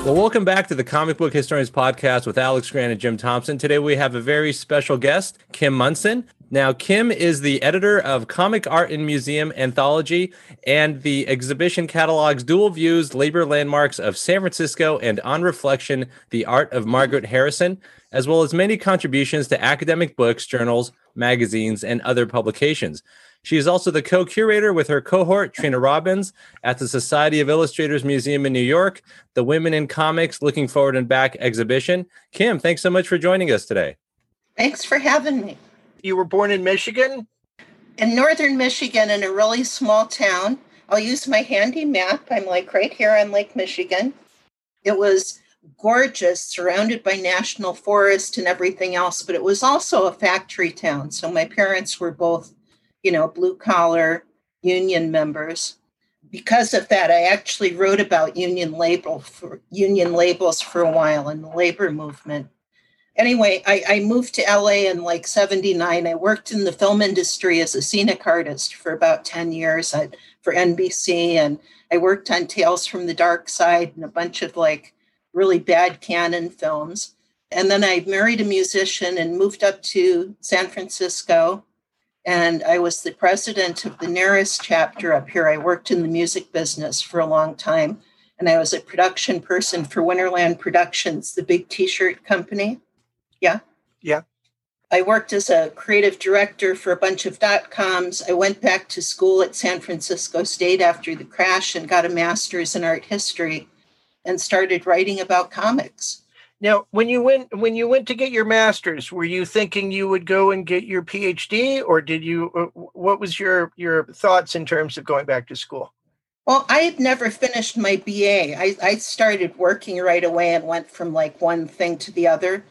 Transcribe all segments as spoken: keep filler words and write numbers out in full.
Well, welcome back to the Comic Book Historians Podcast with Alex Grant and Jim Thompson. Today we have a very special guest, Kim Monson. Now, Kim is the editor of Comic Art and Museum Anthology and the exhibition catalogs Dual Views, Labor Landmarks of San Francisco, and On Reflection, The Art of Margaret Harrison, as well as many contributions to academic books, journals, magazines, and other publications. She is also the co-curator with her cohort, Trina Robbins, at the Society of Illustrators Museum in New York, the Women in Comics Looking Forward and Back exhibition. Kim, thanks so much for joining us today. Thanks for having me. You were born in Michigan? In northern Michigan, in a really small town. I'll use my handy map. I'm like right here on Lake Michigan. It was gorgeous, surrounded by national forest and everything else, but it was also a factory town. So my parents were both, you know, blue collar union members. Because of that, I actually wrote about union label for union labels for a while in the labor movement. Anyway, I, I moved to L A in like seventy-nine. I worked in the film industry as a scenic artist for about ten years at, for N B C. And I worked on Tales from the Dark Side and a bunch of like really bad Canon films. And then I married a musician and moved up to San Francisco. And I was the president of the Neris chapter up here. I worked in the music business for a long time. And I was a production person for Winterland Productions, the big t-shirt company. Yeah. Yeah. I worked as a creative director for a bunch of dot-coms. I went back to school at San Francisco State after the crash and got a master's in art history and started writing about comics. Now, when you went when you went to get your master's, were you thinking you would go and get your PhD, or did you? What was your your thoughts in terms of going back to school? Well, I had never finished my B A. I, I started working right away and went from like one thing to the other.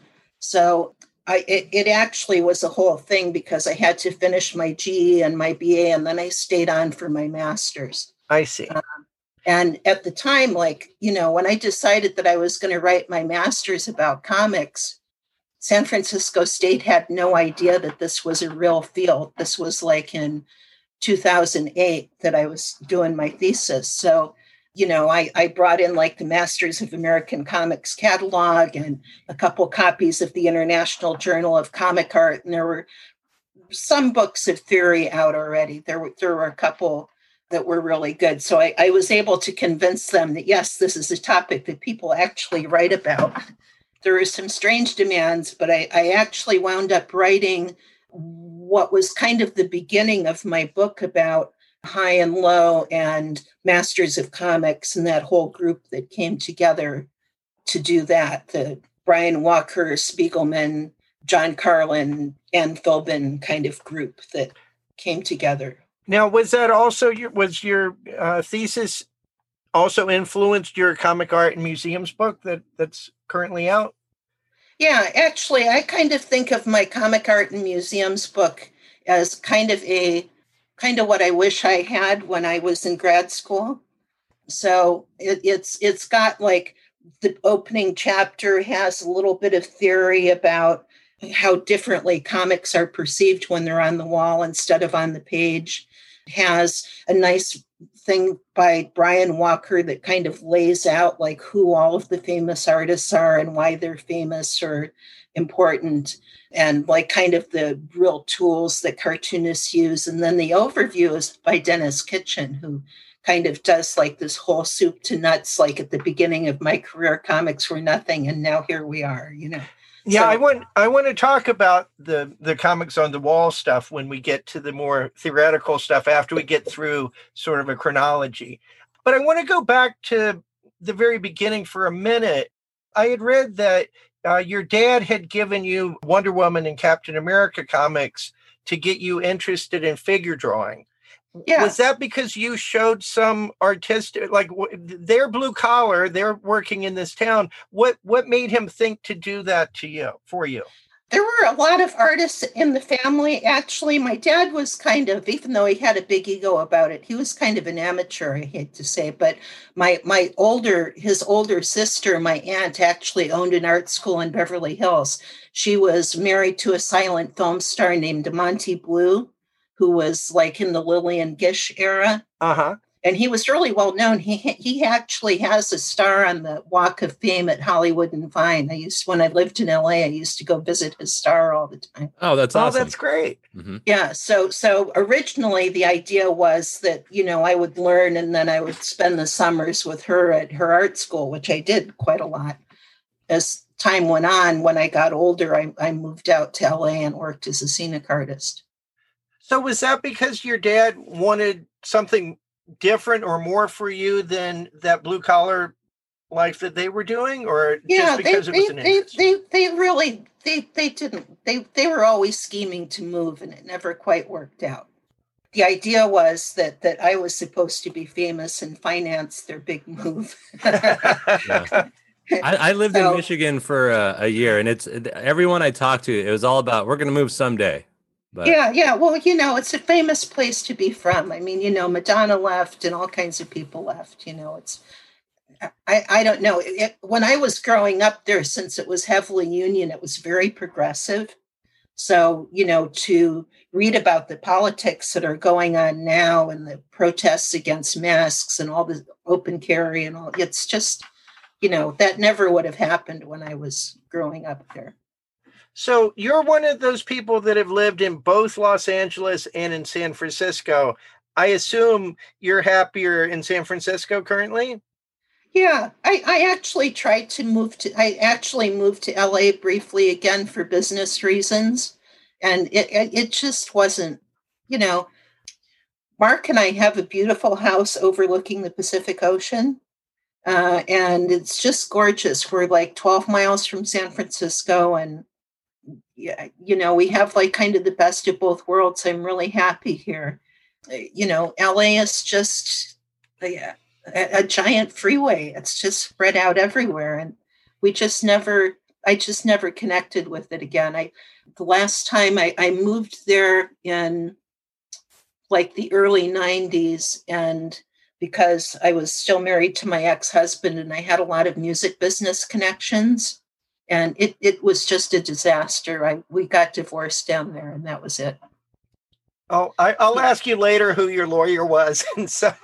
So I it, it actually was a whole thing because I had to finish my G E and my B A, and then I stayed on for my master's. I see. Um, And at the time, like, you know, when I decided that I was going to write my master's about comics, San Francisco State had no idea that this was a real field. This was like in two thousand eight that I was doing my thesis. So, you know, I, I brought in like the Masters of American Comics catalog and a couple copies of the International Journal of Comic Art. And there were some books of theory out already. There were, there were a couple that were really good. So I, I was able to convince them that, yes, this is a topic that people actually write about. There were some strange demands, but I, I actually wound up writing what was kind of the beginning of my book about High and Low and Masters of Comics and that whole group that came together to do that. The Brian Walker, Spiegelman, John Carlin, Ann Philbin kind of group that came together. Now, was that also your, was your uh, thesis also influenced your comic art and museums book that, that's currently out? Yeah, actually, I kind of think of my comic art and museums book as kind of a, kind of what I wish I had when I was in grad school. So it, it's it's got like the opening chapter has a little bit of theory about how differently comics are perceived when they're on the wall instead of on the page. Has a nice thing by Brian Walker that kind of lays out like who all of the famous artists are and why they're famous or important, and like kind of the real tools that cartoonists use. And then the overview is by Dennis Kitchen, who kind of does like this whole soup to nuts, like at the beginning of my career, comics were nothing, and now here we are, you know. Yeah, So, I want I want to talk about the the comics on the wall stuff when we get to the more theoretical stuff after we get through sort of a chronology. But I want to go back to the very beginning for a minute. I had read that uh, your dad had given you Wonder Woman and Captain America comics to get you interested in figure drawing. yeah. Was that because you showed some artistic, like w- they're blue collar, they're working in this town. What what made him think to do that to you, for you? There were a lot of artists in the family. Actually, my dad was kind of, even though he had a big ego about it, he was kind of an amateur, I hate to say. But my my older, his older sister, my aunt, actually owned an art school in Beverly Hills. She was married to a silent film star named Monty Blue, who was like in the Lillian Gish era. Uh-huh. and he was really well known. He he actually has a star on the Walk of Fame at Hollywood and Vine. I used when I lived in L A, I used to go visit his star all the time. Oh, that's awesome. Oh, that's great. Mm-hmm. Yeah. So so originally the idea was that, you know, I would learn and then I would spend the summers with her at her art school, which I did quite a lot. As time went on, when I got older, I, I moved out to L A and worked as a scenic artist. So was that because your dad wanted something different or more for you than that blue collar life that they were doing, or yeah, just because they, it was they, an they, interest? they, they really, they, they didn't, they, they were always scheming to move and it never quite worked out. The idea was that, that I was supposed to be famous and finance their big move. Yeah. I, I lived so, in Michigan for a, a year, and it's everyone I talked to, it was all about, we're going to move someday. But. Yeah, yeah. Well, you know, it's a famous place to be from. I mean, you know, Madonna left and all kinds of people left. You know, it's, I, I don't know. It, when I was growing up there, since it was heavily union, it was very progressive. So, you know, to read about the politics that are going on now and the protests against masks and all the open carry and all, it's just, you know, that never would have happened when I was growing up there. So you're one of those people that have lived in both Los Angeles and in San Francisco. I assume you're happier in San Francisco currently? Yeah, I, I actually tried to move to, I actually moved to L A briefly again for business reasons. And it, it, it just wasn't, you know, Mark and I have a beautiful house overlooking the Pacific Ocean. Uh, and it's just gorgeous. We're like twelve miles from San Francisco, and yeah, you know, we have like kind of the best of both worlds. I'm really happy here. You know, L A is just a, a, a giant freeway. It's just spread out everywhere. And we just never, I just never connected with it again. I, the last time I, I moved there in like the early nineties, and because I was still married to my ex-husband and I had a lot of music business connections. And it, it was just a disaster. I we got divorced down there, and that was it. Oh, I, I'll ask you later who your lawyer was and some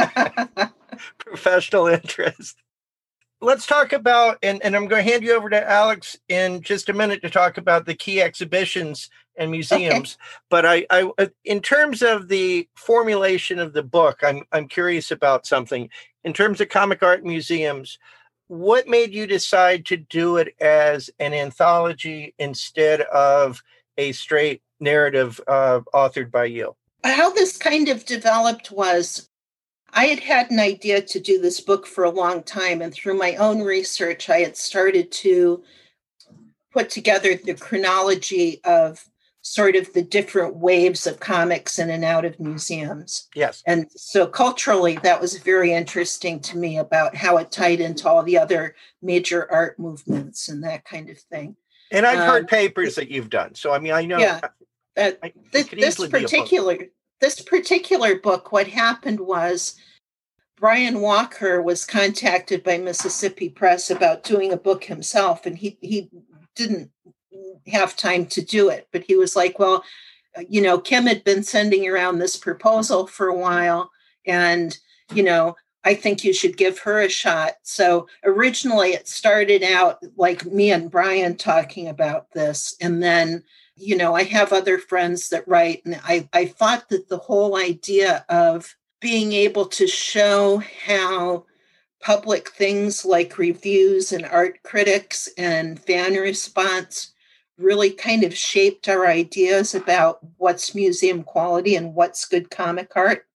professional interest. Let's talk about, and, and I'm going to hand you over to Alex in just a minute to talk about the key exhibitions and museums. Okay. But I, I, in terms of the formulation of the book, I'm I'm curious about something. In terms of comic art museums, what made you decide to do it as an anthology instead of a straight narrative uh, authored by you? How this kind of developed was I had had an idea to do this book for a long time. And through my own research, I had started to put together the chronology of sort of the different waves of comics in and out of museums. Yes. And so culturally, that was very interesting to me about how it tied into all the other major art movements and that kind of thing. And I've um, heard papers that you've done. So, I mean, I know. Yeah. Uh, I, this this particular, this particular book, what happened was Brian Walker was contacted by Mississippi Press about doing a book himself, and he he didn't have time to do it. But he was like, well, you know, Kim had been sending around this proposal for a while, and, you know, I think you should give her a shot. So originally it started out like me and Brian talking about this. And then, you know, I have other friends that write, and I, I thought that the whole idea of being able to show how public things like reviews and art critics and fan response really kind of shaped our ideas about what's museum quality and what's good comic art.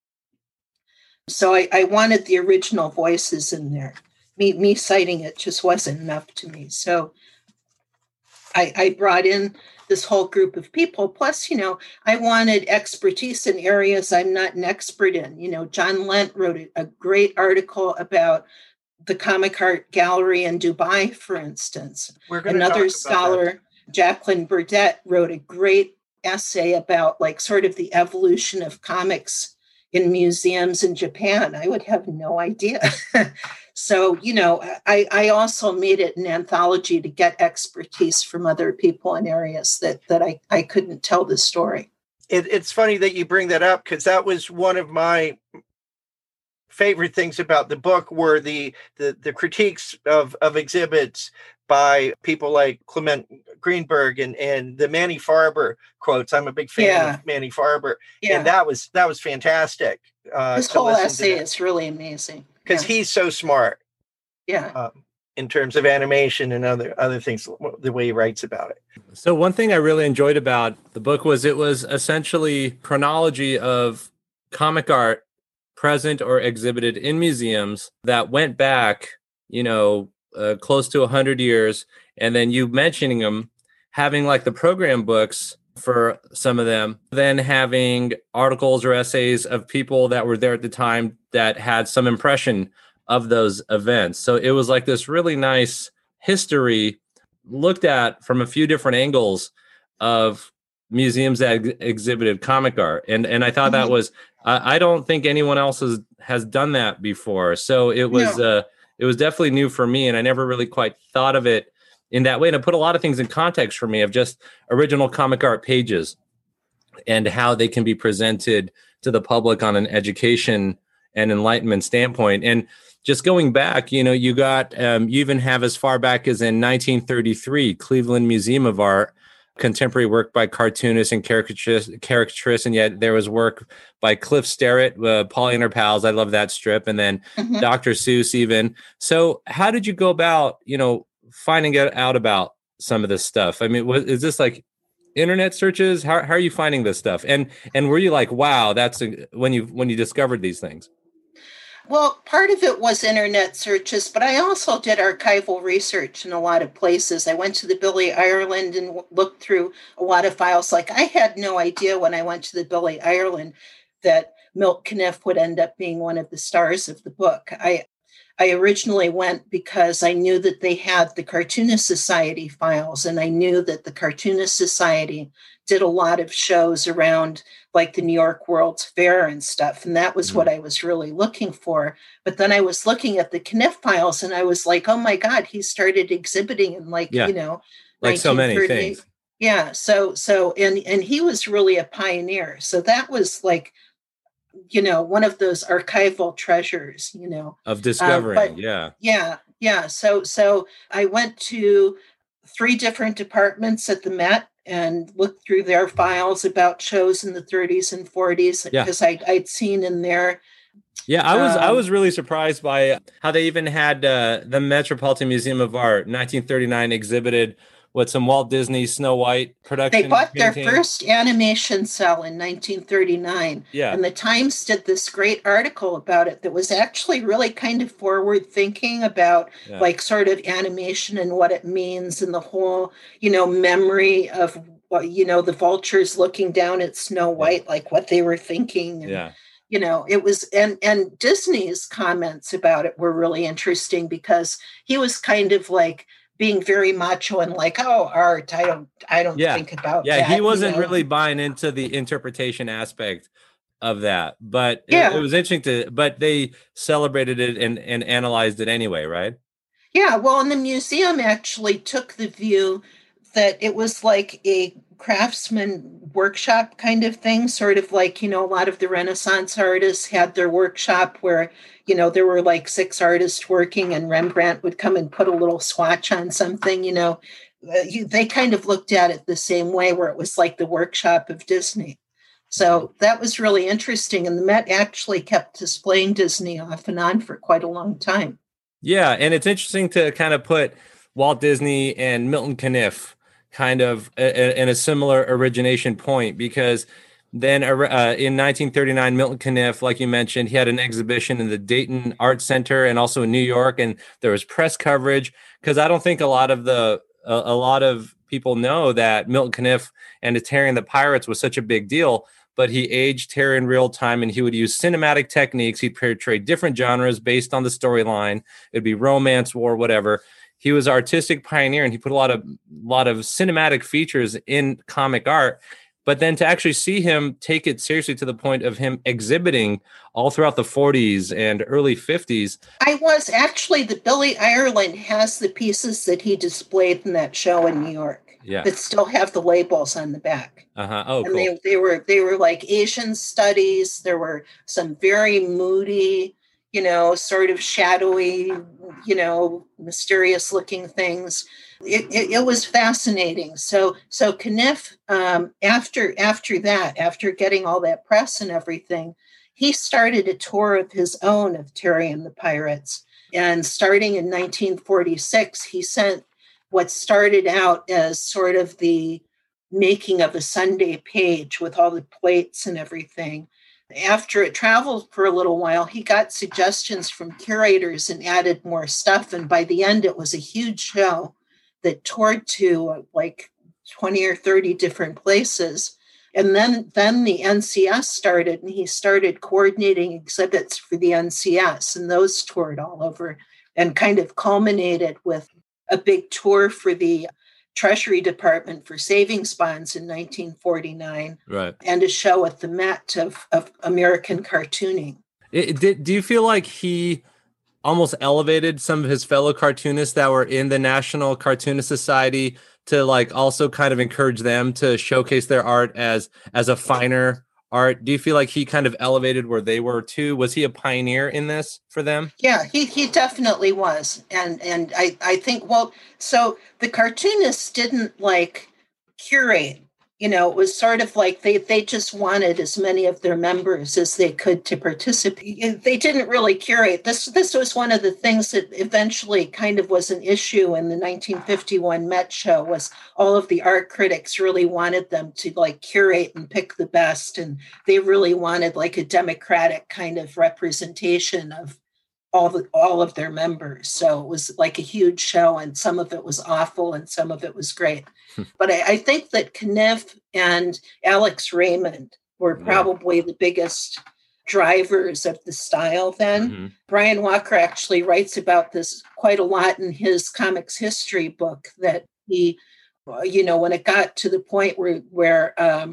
So I, I wanted the original voices in there. Me, me citing it just wasn't enough to me. So I, I brought in this whole group of people. Plus, you know, I wanted expertise in areas I'm not an expert in. You know, John Lent wrote a, a great article about the comic art gallery in Dubai, for instance. We're Another scholar, Jacqueline Burdett, wrote a great essay about like sort of the evolution of comics in museums in Japan. I would have no idea. So, you know, I, I also made it an anthology to get expertise from other people in areas that, that I, I couldn't tell the story. It, it's funny that you bring that up, because that was one of my favorite things about the book were the the, the critiques of, of exhibits by people like Clement Greenberg and, and the Manny Farber quotes. I'm a big fan Yeah. of Manny Farber. Yeah. And that was that was fantastic. Uh, His whole essay is really amazing. Because yeah. he's so smart. Yeah. Um, in terms of animation and other other things, the way he writes about it. So one thing I really enjoyed about the book was it was essentially chronology of comic art present or exhibited in museums that went back, you know, uh, close to one hundred years. And then you mentioning them, having like the program books for some of them, then having articles or essays of people that were there at the time that had some impression of those events. So it was like this really nice history looked at from a few different angles of museums that ex- exhibited comic art. And and I thought mm-hmm. that was, uh, I don't think anyone else has, has done that before. So it was, no. uh, it was definitely new for me. And I never really quite thought of it in that way. And it put a lot of things in context for me of just original comic art pages and how they can be presented to the public on an education and enlightenment standpoint. And just going back, you know, you got, um, you even have as far back as in nineteen thirty-three, Cleveland Museum of Art, contemporary work by cartoonists and caricaturists, caricaturists, and yet there was work by Cliff Sterrett, uh, Polly and Her Pals. I love that strip. And then mm-hmm. Doctor Seuss even. So how did you go about, you know, finding out about some of this stuff? I mean, what, is this like internet searches? How, how are you finding this stuff? And and were you like, wow, that's a, when you when you discovered these things? Well, part of it was internet searches, but I also did archival research in a lot of places. I went to the Billy Ireland and w- looked through a lot of files. Like I had no idea when I went to the Billy Ireland that Milt Caniff would end up being one of the stars of the book. I I originally went because I knew that they had the Cartoonist Society files, and I knew that the Cartoonist Society did a lot of shows around like the New York World's Fair and stuff. And that was mm-hmm. what I was really looking for. But then I was looking at the Caniff files and I was like, oh my God, he started exhibiting in like, yeah. you know, like so many things. Yeah. So, so, and, and he was really a pioneer. So that was like, you know, one of those archival treasures, you know, of discovering. Um, but, yeah. Yeah. Yeah. So, so I went to three different departments at the Met and looked through their files about shows in the thirties and forties because yeah. I'd seen in there. Yeah, I was um, I was really surprised by how they even had uh, the Metropolitan Museum of Art, nineteen thirty-nine, exhibited what some Walt Disney Snow White production. They bought painting. their first animation cell in nineteen thirty-nine. Yeah. And the Times did this great article about it that was actually really kind of forward thinking about yeah. like sort of animation and what it means and the whole, you know, memory of, you know, the vultures looking down at Snow White, yeah. like what they were thinking. And, yeah. You know, it was, and, and Disney's comments about it were really interesting because he was kind of like, being very macho and like, oh, art, I don't, I don't yeah. think about yeah, that. Yeah, he wasn't you know? really buying into the interpretation aspect of that, but yeah. it, it was interesting to, but they celebrated it and, and analyzed it anyway, right? Yeah, well, and the museum actually took the view that it was like a craftsman workshop kind of thing, sort of like, you know, a lot of the Renaissance artists had their workshop where, you know, there were like six artists working and Rembrandt would come and put a little swatch on something, you know. Uh, you, they kind of looked at it the same way where it was like the workshop of Disney. So that was really interesting. And the Met actually kept displaying Disney off and on for quite a long time. Yeah, and it's interesting to kind of put Walt Disney and Milton Caniff kind of in a similar origination point, because then uh, in nineteen thirty-nine, Milton Caniff, like you mentioned, he had an exhibition in the Dayton Art Center and also in New York, and there was press coverage because I don't think a lot of the uh, a lot of people know that Milton Caniff and the Terry and the Pirates was such a big deal. But he aged Terry in real time, and he would use cinematic techniques. He'd portray different genres based on the storyline. It'd be romance, war, whatever. He was an artistic pioneer, and he put a lot of lot of cinematic features in comic art. But then to actually see him take it seriously to the point of him exhibiting all throughout the forties and early fifties. I was actually, the Billy Ireland has the pieces that he displayed in that show in New York. Yeah. That still have the labels on the back. Uh-huh. Oh, and cool. they, they were they were like Asian studies. There were some very moody, you know, sort of shadowy, you know, mysterious looking things. It, it, it was fascinating. So, so Caniff, um, after, after that, after getting all that press and everything, he started a tour of his own of Terry and the Pirates. And starting in nineteen forty-six, he sent what started out as sort of the making of a Sunday page with all the plates and everything. After it traveled for a little while, he got suggestions from curators and added more stuff. And by the end, it was a huge show that toured to uh, like twenty or thirty different places. And then, then the N C S started, and he started coordinating exhibits for the N C S, and those toured all over and kind of culminated with a big tour for the Treasury Department for savings bonds in nineteen forty-nine, right, and a show at the Met of, of American cartooning. It, did, do you feel like he almost elevated some of his fellow cartoonists that were in the National Cartoonist Society to like also kind of encourage them to showcase their art as as a finer art? Do you feel like he kind of elevated where they were too? Was he a pioneer in this for them? Yeah, he he definitely was. And and I, I think, well, so the cartoonists didn't like curate. You know, it was sort of like they, they just wanted as many of their members as they could to participate. They didn't really curate. This this was one of the things that eventually kind of was an issue in the nineteen fifty-one Met show, was all of the art critics really wanted them to like curate and pick the best. And they really wanted like a democratic kind of representation of all the all of their members. So it was like a huge show, and some of it was awful and some of it was great. But I, I think that Caniff and Alex Raymond were probably yeah. the biggest drivers of the style then. Mm-hmm. Brian Walker actually writes about this quite a lot in his comics history book, that he, you know, when it got to the point where, where um,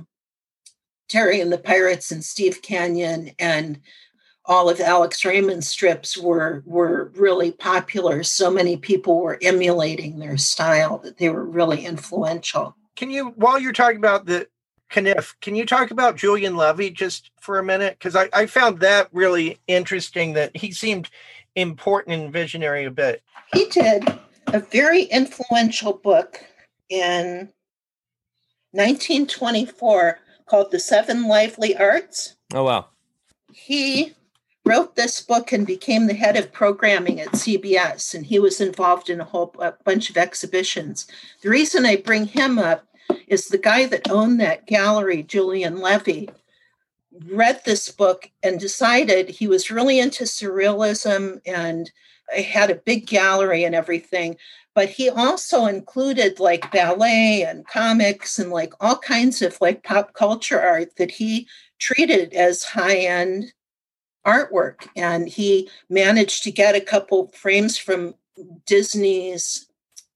Terry and the Pirates and Steve Canyon and all of Alex Raymond's strips were were really popular, so many people were emulating their style that they were really influential. Can you, while you're talking about the Caniff, can you talk about Julian Levy just for a minute? Because I, I found that really interesting, that he seemed important and visionary a bit. He did a very influential book in nineteen twenty-four called The Seven Lively Arts. Oh, wow. He wrote this book and became the head of programming at C B S, and he was involved in a whole a bunch of exhibitions. The reason I bring him up is the guy that owned that gallery, Julian Levy, read this book and decided he was really into surrealism and had a big gallery and everything, but he also included like ballet and comics and like all kinds of like pop culture art that he treated as high-end artwork. And he managed to get a couple frames from Disney's,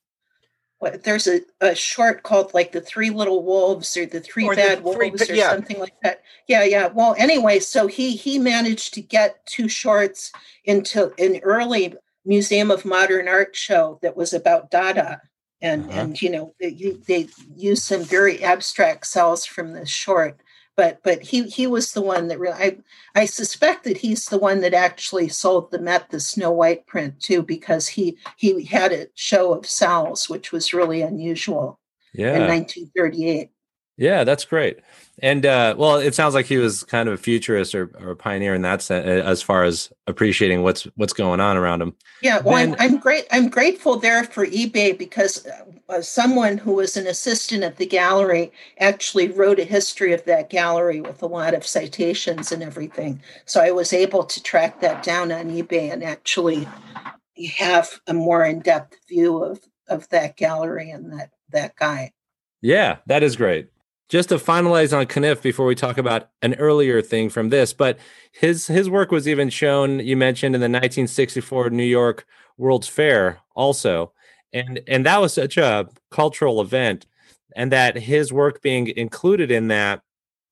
what, there's a, a short called like The Three Little Wolves or The Three or Bad the Wolves three, or yeah. something like that. Yeah, yeah. Well, anyway, so he he managed to get two shorts into an early Museum of Modern Art show that was about Dada. And, uh-huh. and you know, they, they used some very abstract cells from this short. But but he he was the one that really, I, I suspect that he's the one that actually sold the Met the Snow White print too, because he he had a show of cells, which was really unusual yeah. in nineteen thirty-eight. Yeah, that's great. And uh, well, it sounds like he was kind of a futurist or, or a pioneer in that sense, as far as appreciating what's what's going on around him. Yeah, well, then, I'm, I'm great. I'm grateful there for eBay, because uh, someone who was an assistant at the gallery actually wrote a history of that gallery with a lot of citations and everything. So I was able to track that down on eBay and actually have a more in-depth view of of that gallery and that that guy. Yeah, that is great. Just to finalize on Caniff before we talk about an earlier thing from this, but his his work was even shown, you mentioned, in the nineteen sixty-four New York World's Fair also. And and that was such a cultural event, and that his work being included in that,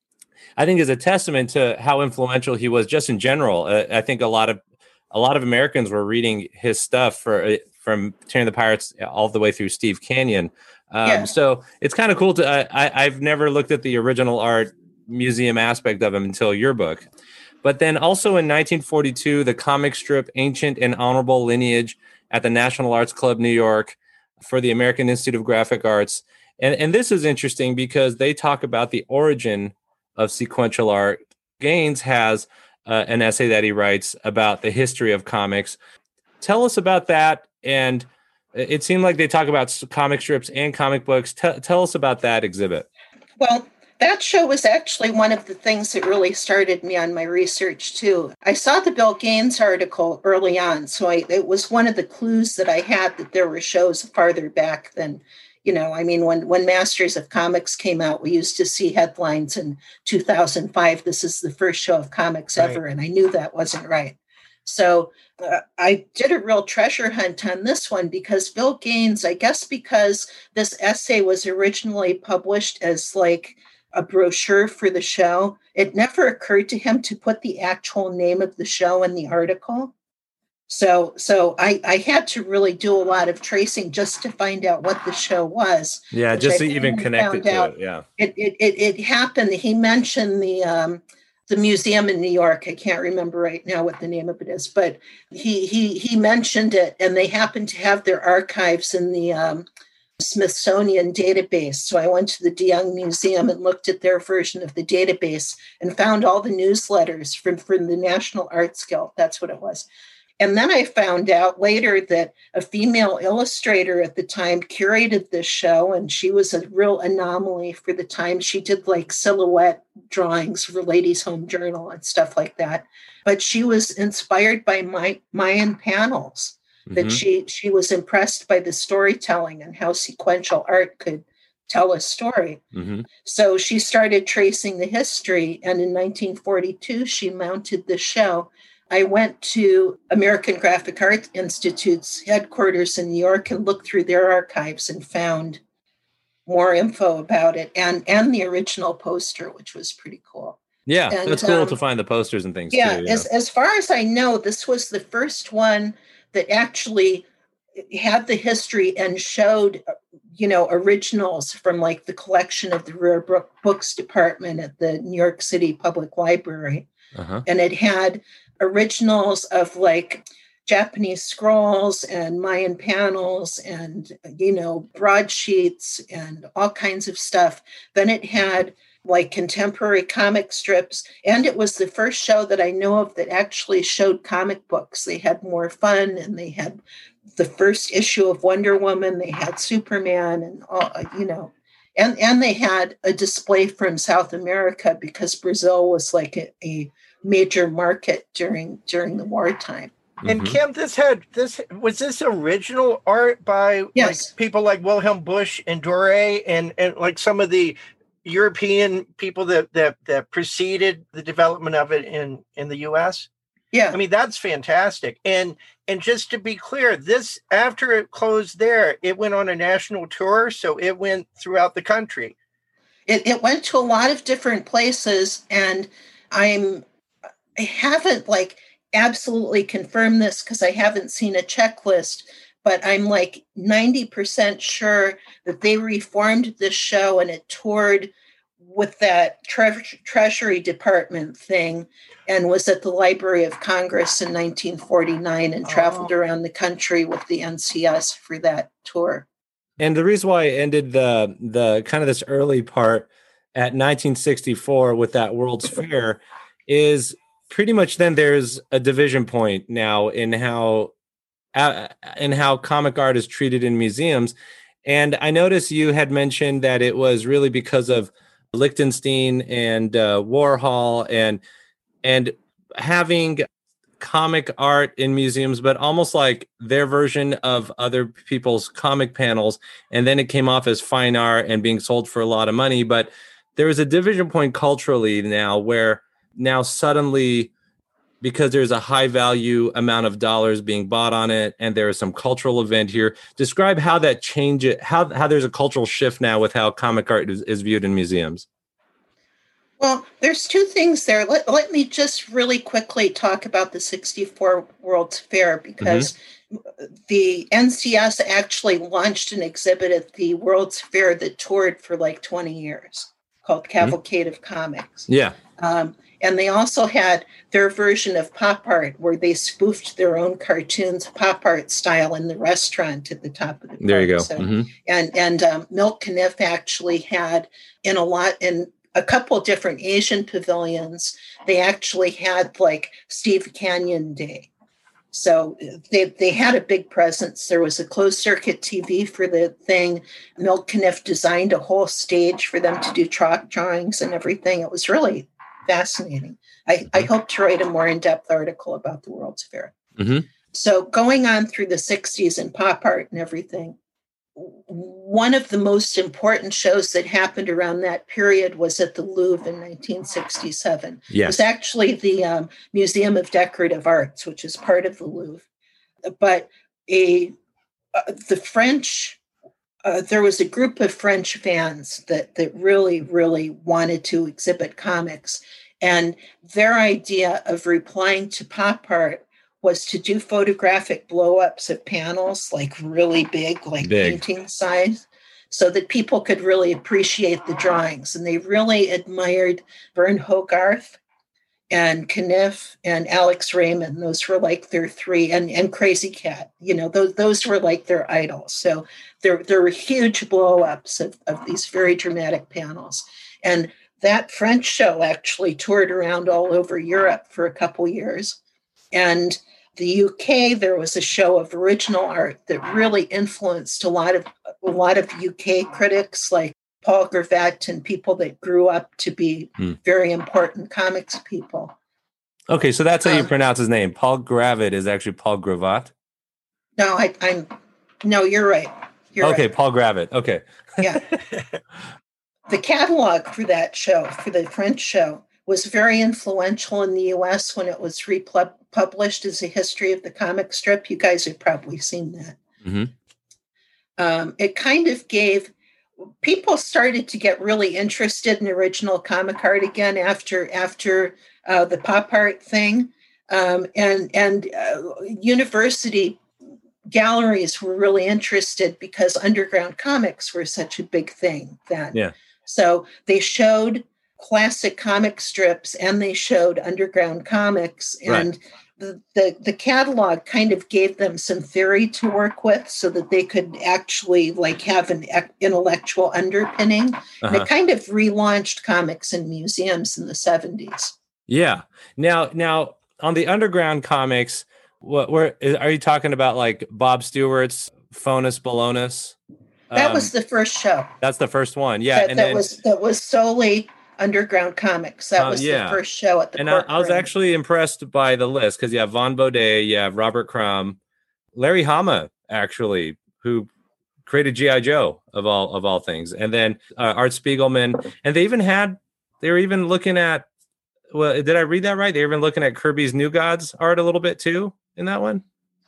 I think, is a testament to how influential he was just in general. Uh, I think a lot of a lot of Americans were reading his stuff for uh, from Terry and the Pirates all the way through Steve Canyon. Um, yeah. So it's kind of cool to, I, I, I've never looked at the original art museum aspect of him until your book. But then also in nineteen forty-two, the comic strip Ancient and Honorable Lineage at the National Arts Club, New York, for the American Institute of Graphic Arts. And, and this is interesting because they talk about the origin of sequential art. Gaines has uh, an essay that he writes about the history of comics. Tell us about that. And it seemed like they talk about comic strips and comic books. T- tell us about that exhibit. Well, that show was actually one of the things that really started me on my research, too. I saw the Bill Gaines article early on, so I, it was one of the clues that I had that there were shows farther back than, you know, I mean, when, when Masters of Comics came out, we used to see headlines in two thousand five, this is the first show of comics right. ever, and I knew that wasn't right. So uh, I did a real treasure hunt on this one because Bill Gaines, I guess because this essay was originally published as like a brochure for the show, it never occurred to him to put the actual name of the show in the article. So so I, I had to really do a lot of tracing just to find out what the show was. Yeah, just to even connect it to out. it. Yeah. It, it it it happened. He mentioned the um the museum in New York. I can't remember right now what the name of it is, but he he he mentioned it, and they happened to have their archives in the um, Smithsonian database. So I went to the DeYoung Museum and looked at their version of the database and found all the newsletters from, from the National Arts Guild. That's what it was. And then I found out later that a female illustrator at the time curated this show, and she was a real anomaly for the time. She did like silhouette drawings for Ladies' Home Journal and stuff like that. But she was inspired by my, Mayan panels, mm-hmm. that she, she was impressed by the storytelling and how sequential art could tell a story. Mm-hmm. So she started tracing the history, and in nineteen forty-two, she mounted the show. I went to American Graphic Arts Institute's headquarters in New York and looked through their archives and found more info about it and, and the original poster, which was pretty cool. Yeah, and, that's cool um, to find the posters and things yeah, too. Yeah, as, as far as I know, this was the first one that actually had the history and showed, you know, originals from like the collection of the Rare Books Department at the New York City Public Library. Uh-huh. And it had originals of like Japanese scrolls and Mayan panels and, you know, broadsheets and all kinds of stuff. Then it had like contemporary comic strips. And it was the first show that I know of that actually showed comic books. They had More Fun, and they had the first issue of Wonder Woman. They had Superman and all, you know, and, and they had a display from South America because Brazil was like a, a major market during during the wartime. And mm-hmm. Kim, this had this was this original art by yes. like people like Wilhelm Busch and Doré and and like some of the European people that that that preceded the development of it in in the U S. Yeah, I mean that's fantastic. And and just to be clear, this after it closed there, it went on a national tour, so it went throughout the country. It it went to a lot of different places, and I'm. I haven't like absolutely confirmed this because I haven't seen a checklist, but I'm like ninety percent sure that they reformed this show and it toured with that tre- Treasury Department thing and was at the Library of Congress in nineteen forty-nine and traveled oh. around the country with the N C S for that tour. And the reason why I ended the the kind of this early part at nineteen sixty-four with that World's Fair is pretty much then there's a division point now in how uh, in how comic art is treated in museums. And I noticed you had mentioned that it was really because of Lichtenstein and uh, Warhol and and having comic art in museums, but almost like their version of other people's comic panels. And then it came off as fine art and being sold for a lot of money. But there is a division point culturally now where now suddenly, because there's a high value amount of dollars being bought on it and there is some cultural event here, describe how that change it, how, how there's a cultural shift now with how comic art is, is viewed in museums. Well, there's two things there. Let, let me just really quickly talk about the sixty-four World's Fair because mm-hmm. the N C S actually launched an exhibit at the World's Fair that toured for like twenty years called Cavalcade mm-hmm. of Comics. Yeah. Um, And they also had their version of pop art where they spoofed their own cartoons, pop art style, in the restaurant at the top of the park. There you go. So, mm-hmm. And and um, Milt Caniff actually had in a lot in a couple different Asian pavilions, they actually had like Steve Canyon Day. So they they had a big presence. There was a closed circuit T V for the thing. Milt Caniff designed a whole stage for them to do chalk drawings and everything. It was really fascinating. I, I hope to write a more in-depth article about the World's Fair. Mm-hmm. So going on through the sixties and pop art and everything, one of the most important shows that happened around that period was at the Louvre in nineteen sixty-seven. Yes. It was actually the um, Museum of Decorative Arts, which is part of the Louvre. But a uh, the French, uh, there was a group of French fans that that really, really wanted to exhibit comics. And their idea of replying to pop art was to do photographic blow-ups of panels, like really big, like big. painting size, so that people could really appreciate the drawings. And they really admired Vern Hogarth and Caniff and Alex Raymond. Those were like their three, and, and Crazy Cat. You know, those those were like their idols. So there, there were huge blow-ups of, of these very dramatic panels. And that French show actually toured around all over Europe for a couple years. And the U K, there was a show of original art that really influenced a lot of a lot of U K critics like Paul Gravett and people that grew up to be hmm. very important comics people. Okay, so that's how you um, pronounce his name. Paul Gravett is actually Paul Gravatt? No, I, I'm no, you're right. You're okay, right. Paul Gravett. Okay. Yeah. The catalog for that show, for the French show, was very influential in the U S when it was republished as a history of the comic strip. You guys have probably seen that. Mm-hmm. Um, it kind of gave, people started to get really interested in original comic art again after after uh, the pop art thing. Um, and and uh, university galleries were really interested because underground comics were such a big thing then. Yeah. So they showed classic comic strips and they showed underground comics, and right. the, the the catalog kind of gave them some theory to work with so that they could actually like have an intellectual underpinning. Uh-huh. And it kind of relaunched comics in museums in the seventies. Yeah. Now, now on the underground comics, what where are you talking about? Like Bob Stewart's Fonus Balonus? That um, was the first show. That's the first one. Yeah. That, and that then, was that was solely underground comics. That uh, was yeah. the first show at the And I, I was actually impressed by the list because you have Von Baudet, you have Robert Crumb, Larry Hama, actually, who created G I. Joe of all of all things, and then uh, Art Spiegelman, and they even had they were even looking at. Well, did I read that right? They were even looking at Kirby's New Gods art a little bit too in that one.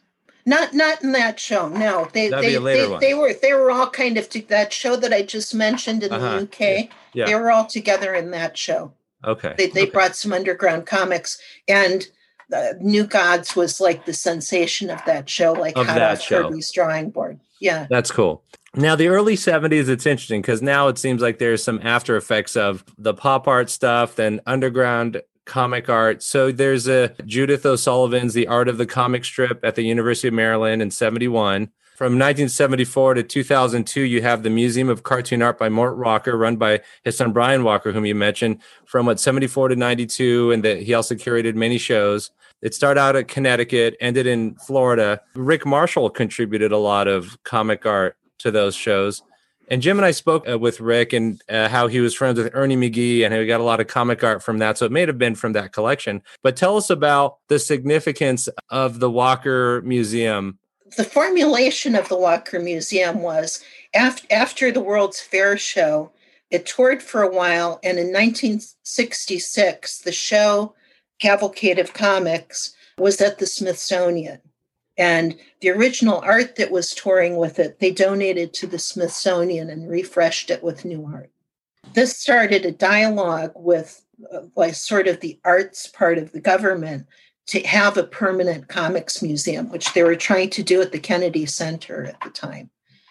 Not not in that show. No, they That'd they be a later they, one. they were they were all kind of to, that show that I just mentioned in uh-huh. the U K. Yeah. Yeah. They were all together in that show. Okay. They they okay. brought some underground comics, and uh, New Gods was like the sensation of that show, like of hot that off show. Kirby's drawing board. Yeah, that's cool. Now the early seventies, it's interesting because now it seems like there's some after effects of the pop art stuff, then underground comic art. So there's a Judith O'Sullivan's The Art of the Comic Strip at the University of Maryland in seventy-one. From nineteen seventy-four to two thousand two, you have the Museum of Cartoon Art by Mort Walker, run by his son Brian Walker, whom you mentioned, from what seventy-four to ninety-two, and that he also curated many shows. It started out at Connecticut, ended in Florida. Rick Marshall contributed a lot of comic art to those shows. And Jim and I spoke uh, with Rick and uh, how he was friends with Ernie McGee and how he got a lot of comic art from that. So it may have been from that collection. But tell us about the significance of the Walker Museum. The formulation of the Walker Museum was after, after the World's Fair show, it toured for a while. And in nineteen sixty-six, the show Cavalcade of Comics was at the Smithsonian. And the original art that was touring with it, they donated to the Smithsonian and refreshed it with new art. This started a dialogue with uh, like sort of the arts part of the government to have a permanent comics museum, which they were trying to do at the Kennedy Center at the time.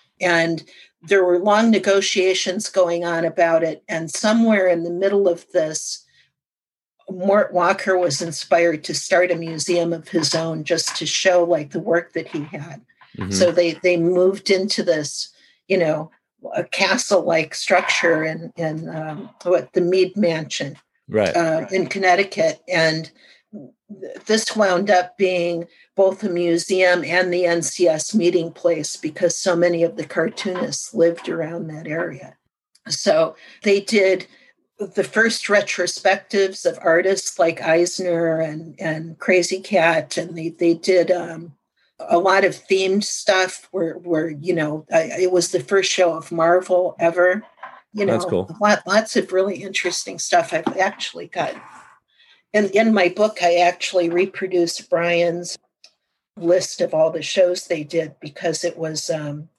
And there were long negotiations going on about it. And somewhere in the middle of this, Mort Walker was inspired to start a museum of his own just to show like the work that he had. Mm-hmm. So they they moved into this, you know, a castle-like structure in in um, what the Mead Mansion, right, uh, in Connecticut, and this wound up being both a museum and the N C S meeting place because so many of the cartoonists lived around that area. So they did the first retrospectives of artists like Eisner and, and Crazy Cat, and they, they did um, a lot of themed stuff where, where you know, I, it was the first show of Marvel ever. You know, that's cool. lot, lots of really interesting stuff. I've actually got, in, in my book, I actually reproduced Brian's list of all the shows they did because it was, um,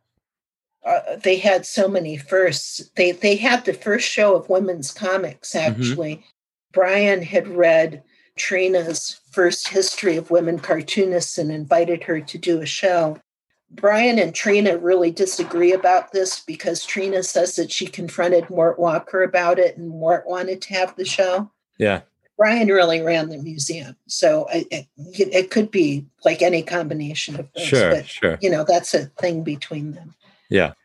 uh, they had so many firsts. They they had the first show of women's comics, actually. Mm-hmm. Brian had read Trina's first history of women cartoonists and invited her to do a show. Brian and Trina really disagree about this because Trina says that she confronted Mort Walker about it and Mort wanted to have the show. Yeah. Brian really ran the museum. So it, it, it could be like any combination of those. Sure, but, sure. You know, that's a thing between them. Yeah.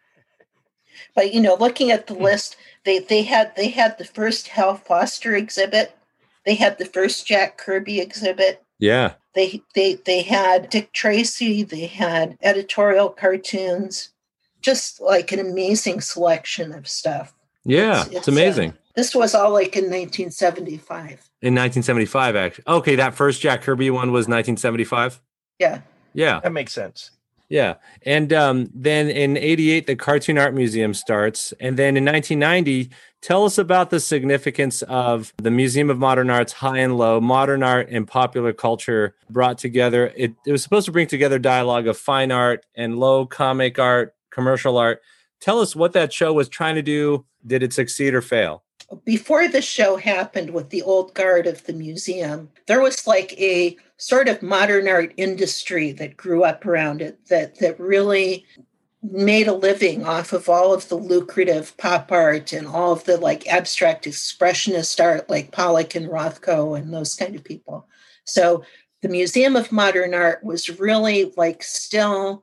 But, you know, looking at the list, they, they had they had the first Hal Foster exhibit. They had the first Jack Kirby exhibit. Yeah. They they they had Dick Tracy. They had editorial cartoons. Just like an amazing selection of stuff. Yeah, it's, it's, it's amazing. Uh, this was all like in nineteen seventy-five. In nineteen seventy-five, actually. Okay, that first Jack Kirby one was nineteen seventy-five? Yeah. Yeah. That makes sense. Yeah. And um, then in eighty-eight, the Cartoon Art Museum starts. And then in nineteen ninety, tell us about the significance of the Museum of Modern Art's High and Low, Modern Art and Popular Culture brought together. It, it was supposed to bring together dialogue of fine art and low comic art, commercial art. Tell us what that show was trying to do. Did it succeed or fail? Before the show happened with the old guard of the museum, there was like a sort of modern art industry that grew up around it that that really made a living off of all of the lucrative pop art and all of the like abstract expressionist art like Pollock and Rothko and those kind of people. So the Museum of Modern Art was really like still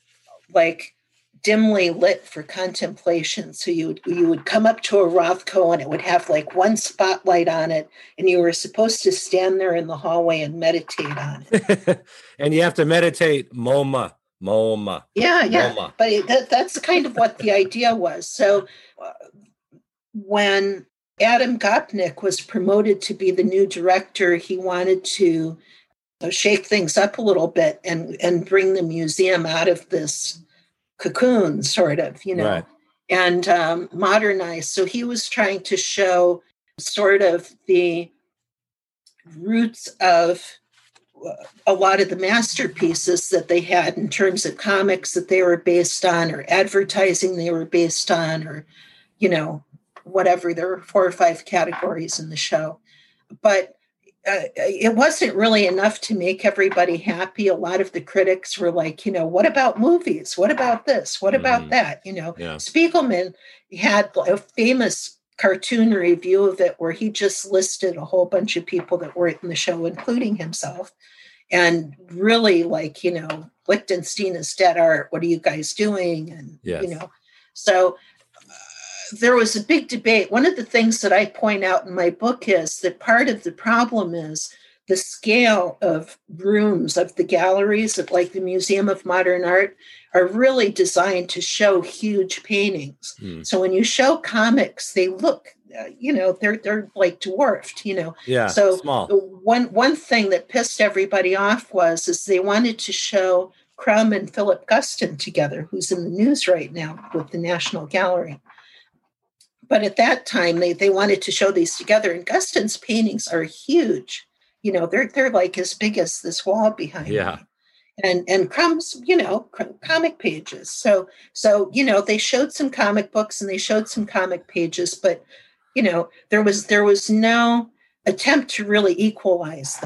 like dimly lit for contemplation. So you would, you would come up to a Rothko and it would have like one spotlight on it and you were supposed to stand there in the hallway and meditate on it. And you have to meditate MoMA, MoMA. Yeah, yeah. MoMA. But it, that, that's kind of what the idea was. So uh, when Adam Gopnik was promoted to be the new director, he wanted to uh, shake things up a little bit and, and bring the museum out of this cocoon, sort of, you know, right. and um, modernize. So he was trying to show sort of the roots of a lot of the masterpieces that they had in terms of comics that they were based on or advertising they were based on or, you know, whatever. There were four or five categories in the show. But Uh, it wasn't really enough to make everybody happy. A lot of the critics were like, you know, what about movies? What about this? What about mm. that? You know, yeah. Spiegelman had a famous cartoon review of it where he just listed a whole bunch of people that were in the show, including himself. And really like, you know, Lichtenstein is dead art. What are you guys doing? And, yes. you know, so there was a big debate. One of the things that I point out in my book is that part of the problem is the scale of rooms of the galleries of like the Museum of Modern Art are really designed to show huge paintings. Mm. So when you show comics, they look, uh, you know, they're they're like dwarfed, you know. Yeah. So small. The one one thing that pissed everybody off was is they wanted to show Crumb and Philip Guston together, who's in the news right now with the National Gallery. But at that time, they, they wanted to show these together. And Guston's paintings are huge. You know, they're they're like as big as this wall behind yeah. me. And and Crumb's, you know, comic pages. So, so, you know, they showed some comic books and they showed some comic pages. But, you know, there was there was no attempt to really equalize them.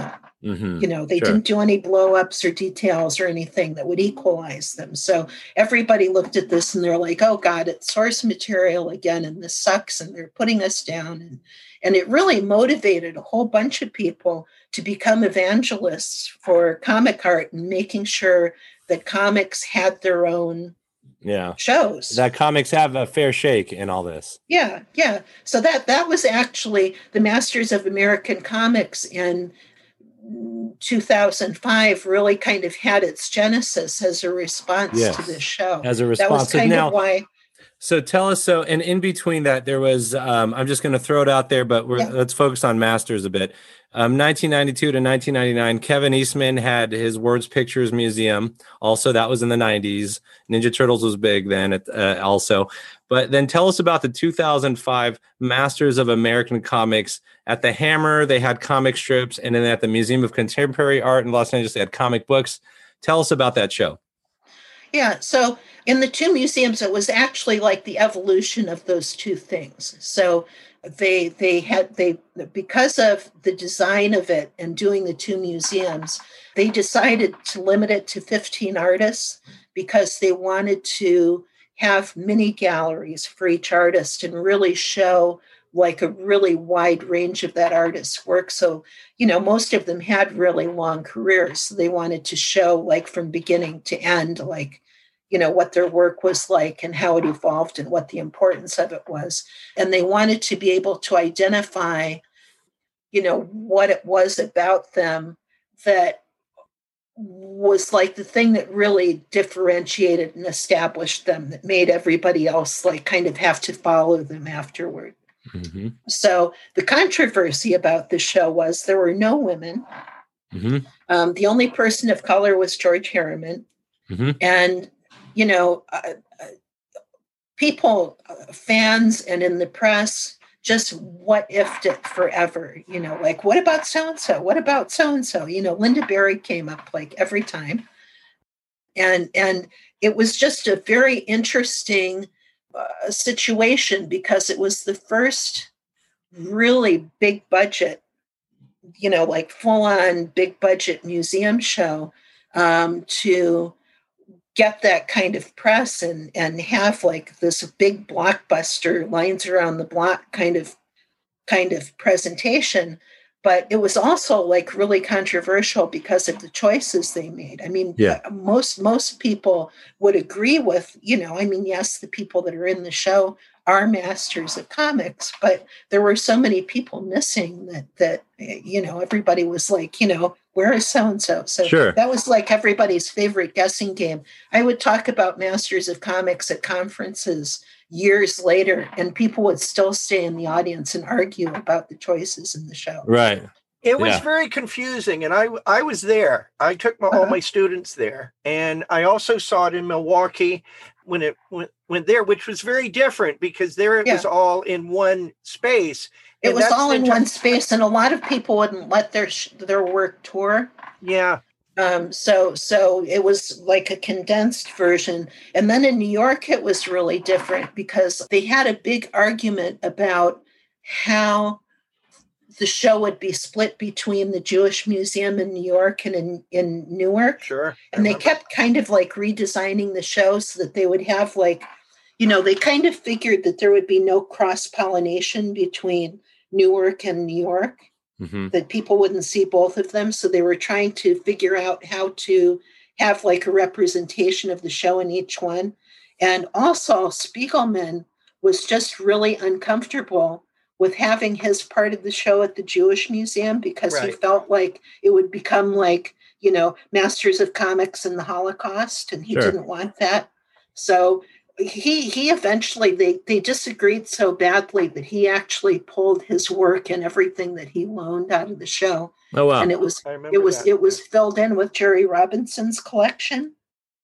Mm-hmm. You know, they Sure. didn't do any blow-ups or details or anything that would equalize them. So everybody looked at this and they're like, oh God, it's source material again, and this sucks, and they're putting us down. And, and it really motivated a whole bunch of people to become evangelists for comic art and making sure that comics had their own yeah shows. That comics have a fair shake in all this. Yeah, yeah. So that that was actually the Masters of American Comics in two thousand five really kind of had its genesis as a response yes. to this show. As a response. That was kind now, of why. So tell us, so, and in between that, there was, um, I'm just going to throw it out there, but we're, Yeah. let's focus on Masters a bit. Um, nineteen ninety-two to nineteen ninety-nine, Kevin Eastman had his Words Pictures Museum. Also, that was in the nineties. Ninja Turtles was big then uh, also. But then tell us about the two thousand five Masters of American Comics. At the Hammer, they had comic strips. And then at the Museum of Contemporary Art in Los Angeles, they had comic books. Tell us about that show. Yeah, so in the two museums, it was actually like the evolution of those two things. So they they had they because of the design of it and doing the two museums, they decided to limit it to fifteen artists because they wanted to have mini galleries for each artist and really show like a really wide range of that artist's work. So, you know, most of them had really long careers. So they wanted to show like from beginning to end, like, you know, what their work was like and how it evolved and what the importance of it was. And they wanted to be able to identify, you know, what it was about them that was like the thing that really differentiated and established them, that made everybody else like kind of have to follow them afterward. Mm-hmm. So the controversy about the show was there were no women. Mm-hmm. Um, the only person of color was George Harriman. Mm-hmm. And, you know, uh, uh, people, uh, fans and in the press, just what ifed it forever. You know, like, what about so-and-so? What about so-and-so? You know, Linda Berry came up like every time. And, and it was just a very interesting uh, situation because it was the first really big budget, you know, like full on big budget museum show um, to get that kind of press and, and have like this big blockbuster lines around the block kind of, kind of presentation. But it was also like really controversial because of the choices they made. I mean, yeah. most, most people would agree with, you know, I mean, yes, the people that are in the show are masters of comics, but there were so many people missing that, that, you know, everybody was like, you know, where is so-and-so? So sure. That was like everybody's favorite guessing game. I would talk about Masters of Comics at conferences years later, and people would still stay in the audience and argue about the choices in the show. Right. It was yeah. very confusing. And I, I was there. I took my, uh-huh. all my students there. And I also saw it in Milwaukee when it went, went there, which was very different because there it yeah. was all in one space. It and was all in t- one space, and a lot of people wouldn't let their sh- their work tour. Yeah. Um. So so it was like a condensed version, and then in New York it was really different because they had a big argument about how the show would be split between the Jewish Museum in New York and in, in Newark. Sure. And they kept kind of like redesigning the show so that they would have like, you know, they kind of figured that there would be no cross-pollination between Newark and New York, mm-hmm. that people wouldn't see both of them. So they were trying to figure out how to have like a representation of the show in each one. And also Spiegelman was just really uncomfortable with having his part of the show at the Jewish Museum because right. he felt like it would become like, you know, Masters of Comics and the Holocaust, and he sure. didn't want that. So he he eventually, they, they disagreed so badly that he actually pulled his work and everything that he loaned out of the show. Oh, wow. And it was, it was, that. it was filled in with Jerry Robinson's collection.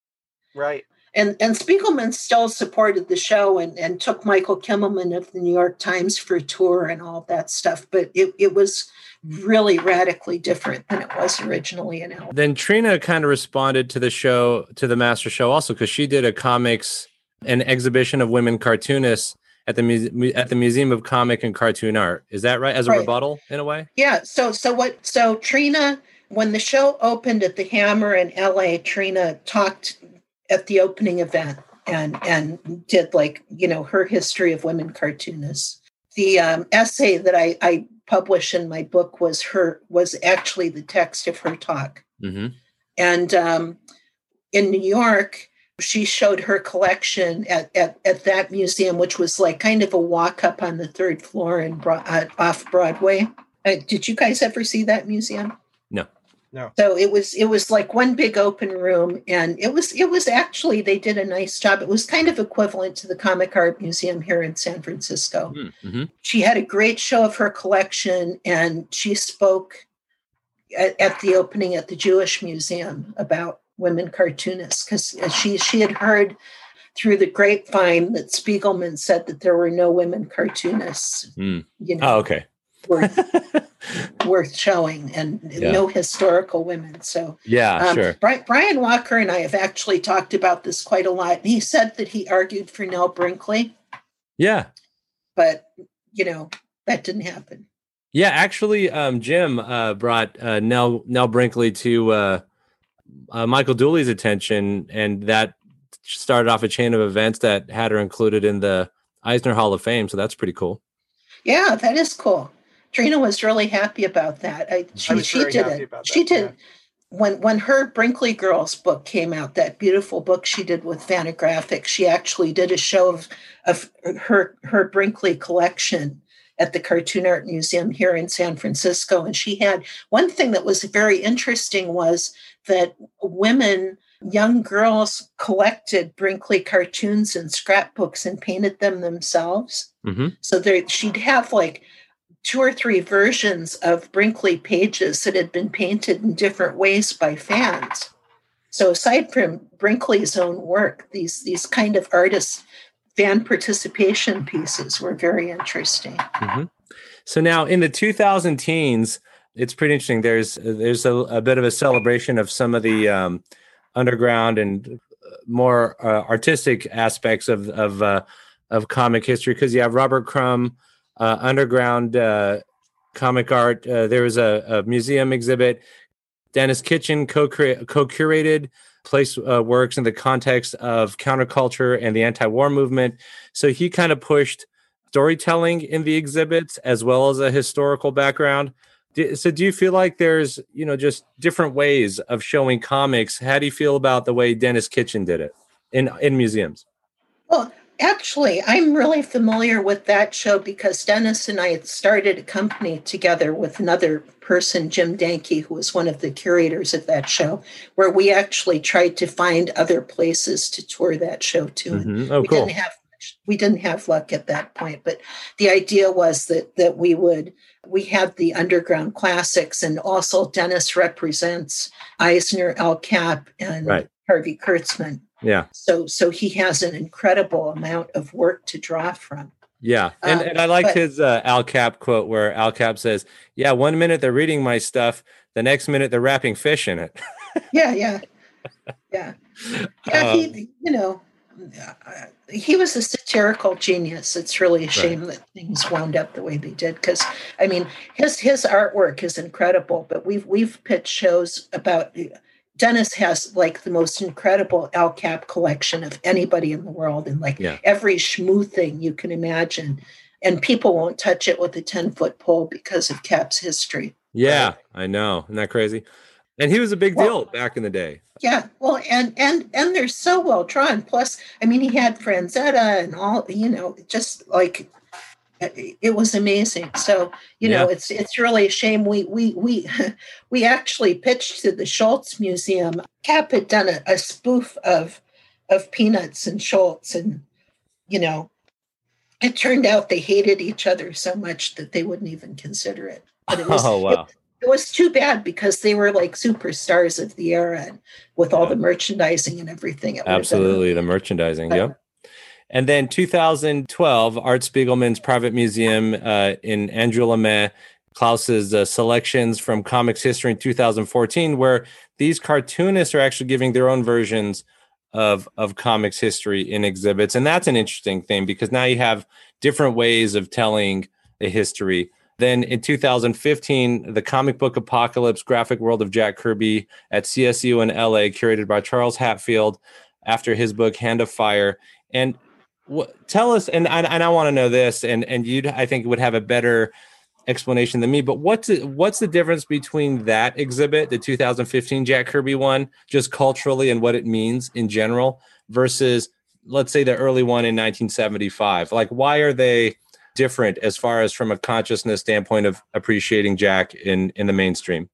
Right. And and Spiegelman still supported the show and, and took Michael Kimmelman of the New York Times for a tour and all that stuff. But it, it was really radically different than it was originally in L A. Then Trina kind of responded to the show, to the Master Show also, because she did a comics, an exhibition of women cartoonists at the mu- at the Museum of Comic and Cartoon Art. Is that right? As a right. rebuttal in a way? Yeah. So so what? So Trina when the show opened at the Hammer in L A, Trina talked at the opening event and and did like, you know, her history of women cartoonists. The um, essay that I, I published in my book was her was actually the text of her talk. Mm-hmm. And um, in New York, she showed her collection at, at, at that museum, which was like kind of a walk up on the third floor in uh, off Broadway. Uh, did you guys ever see that museum? No. No. So it was it was like one big open room, and it was it was actually they did a nice job. It was kind of equivalent to the Comic Art Museum here in San Francisco. Mm-hmm. She had a great show of her collection, and she spoke at, at the opening at the Jewish Museum about women cartoonists, because she she had heard through the grapevine that Spiegelman said that there were no women cartoonists. Mm. You know, Oh, okay. worth, worth showing, and Yeah. no historical women. So Yeah, um, sure. Bri- Brian Walker and I have actually talked about this quite a lot. He said that he argued for Nell Brinkley, Yeah. but you know that didn't happen. Yeah, actually, um, Jim uh, brought uh, Nell Nell Brinkley to uh, uh, Michael Dooley's attention, and that started off a chain of events that had her included in the Eisner Hall of Fame. So that's pretty cool. Yeah, that is cool. Trina was really happy about that. I, she I was she very did happy it. about She that, did yeah. when when her Brinkley Girls book came out. That beautiful book she did with Fantagraphics. She actually did a show of of her her Brinkley collection at the Cartoon Art Museum here in San Francisco. And she had one thing that was very interesting was that women, young girls, collected Brinkley cartoons and scrapbooks and painted them themselves. Mm-hmm. So there, she'd have like two or three versions of Brinkley pages that had been painted in different ways by fans. So aside from Brinkley's own work, these these kind of artists' fan participation pieces were very interesting. Mm-hmm. So now in the two thousand teens, it's pretty interesting. There's there's a, a bit of a celebration of some of the um, underground and more uh, artistic aspects of of uh, of comic history, because you have Robert Crumb, uh, underground uh, comic art. Uh, there was a, a museum exhibit. Dennis Kitchen co-cura- co-curated place uh, works in the context of counterculture and the anti-war movement. So he kind of pushed storytelling in the exhibits as well as a historical background. Do, so do you feel like there's, you know, just different ways of showing comics? How do you feel about the way Dennis Kitchen did it in, in museums? Well, actually, I'm really familiar with that show because Dennis and I had started a company together with another person, Jim Danke, who was one of the curators of that show, where we actually tried to find other places to tour that show to. Mm-hmm. Oh, we cool. didn't have we didn't have luck at that point, but the idea was that that we would we had the underground classics, and also Dennis represents Eisner, El Cap, and Right. Harvey Kurtzman. Yeah. So so he has an incredible amount of work to draw from. Yeah. And, Um, and I liked but- his uh, Al Cap quote where Al Cap says, yeah, one minute they're reading my stuff. The next minute they're wrapping fish in it. Yeah, yeah, yeah. Yeah, Um, he, you know, uh, he was a satirical genius. It's really a shame that things wound up the way they did. Because I mean, his his artwork is incredible. But we've we've pitched shows about. Dennis has like the most incredible Al Cap collection of anybody in the world, and like Yeah. every schmoo thing you can imagine. And people won't touch it with a ten foot pole because of Cap's history. Yeah, I know. Isn't that crazy? And he was a big Well- deal back in the day. Yeah, well, and and and they're so well drawn. Plus, I mean, he had Franzetta and all. You know, just like it was amazing. So you know, Yeah. it's it's really a shame. We we we we actually pitched to the Schultz Museum. Cap had done a, a spoof of of Peanuts and Schultz, and you know, it turned out they hated each other so much that they wouldn't even consider it. But it was, Oh, wow. it, it was too bad because they were like superstars of the era, and with all Yeah. the merchandising and everything. It would have been- Absolutely. The merchandising. Yep. And then two thousand twelve, Art Spiegelman's private museum uh, in Angoulême, Klaus's uh, selections from comics history in two thousand fourteen, where these cartoonists are actually giving their own versions of, of comics history in exhibits. And that's an interesting thing because now you have different ways of telling a history. Then in two thousand fifteen, the Comic Book Apocalypse Graphic World of Jack Kirby at C S U in L A, curated by Charles Hatfield after his book Hand of Fire. And what, tell us, and I, and I want to know this, and and you, I think, would have a better explanation than me, but what's it, what's the difference between that exhibit, the two thousand fifteen Jack Kirby one, just culturally and what it means in general, versus, let's say, the early one in nineteen seventy-five? Like, why are they different as far as from a consciousness standpoint of appreciating Jack in, in the mainstream?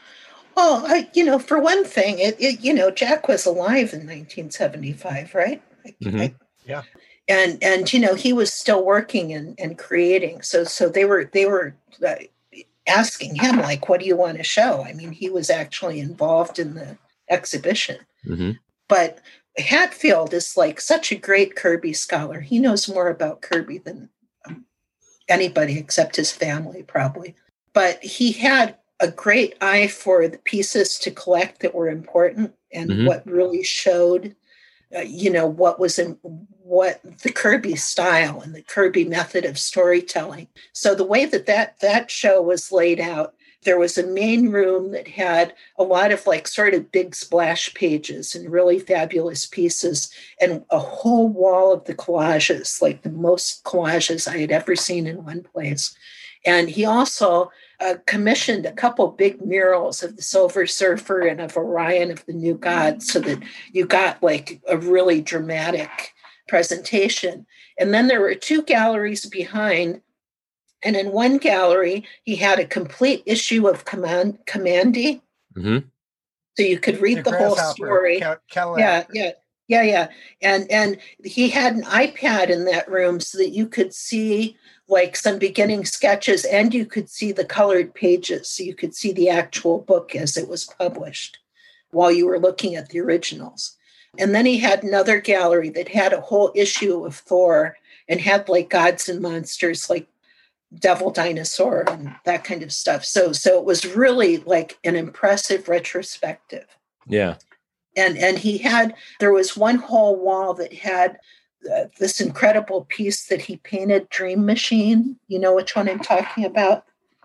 Well, I, you know, for one thing, it, it you know, Jack was alive in nineteen seventy-five, right? Mm-hmm. I, yeah. And, and, you know, he was still working and, and creating. So, so they were, they were uh, asking him, like, what do you want to show? I mean, he was actually involved in the exhibition. Mm-hmm. But Hatfield is like such a great Kirby scholar. He knows more about Kirby than um, anybody except his family, probably. But he had a great eye for the pieces to collect that were important and mm-hmm. what really showed, uh, you know, what was in what the Kirby style and the Kirby method of storytelling. So the way that that, that show was laid out, there was a main room that had a lot of like sort of big splash pages and really fabulous pieces, and a whole wall of the collages, like the most collages I had ever seen in one place. And he also uh, commissioned a couple big murals of the Silver Surfer and of Orion of the New God, so that you got like a really dramatic presentation. And then there were two galleries behind. And in one gallery, he had a complete issue of Command Commandy. Mm-hmm. So you could read the, the whole story. Cal- Cal- yeah, yeah, yeah, yeah. And and he had an iPad in that room so that you could see like some beginning sketches and you could see the colored pages. So you could see the actual book as it was published while you were looking at the originals. And then he had another gallery that had a whole issue of Thor and had like gods and monsters like Devil Dinosaur and that kind of stuff. So so it was really like an impressive retrospective. Yeah. And and he had, there was one whole wall that had uh, this incredible piece that he painted, Dream Machine. You know which one I'm talking about?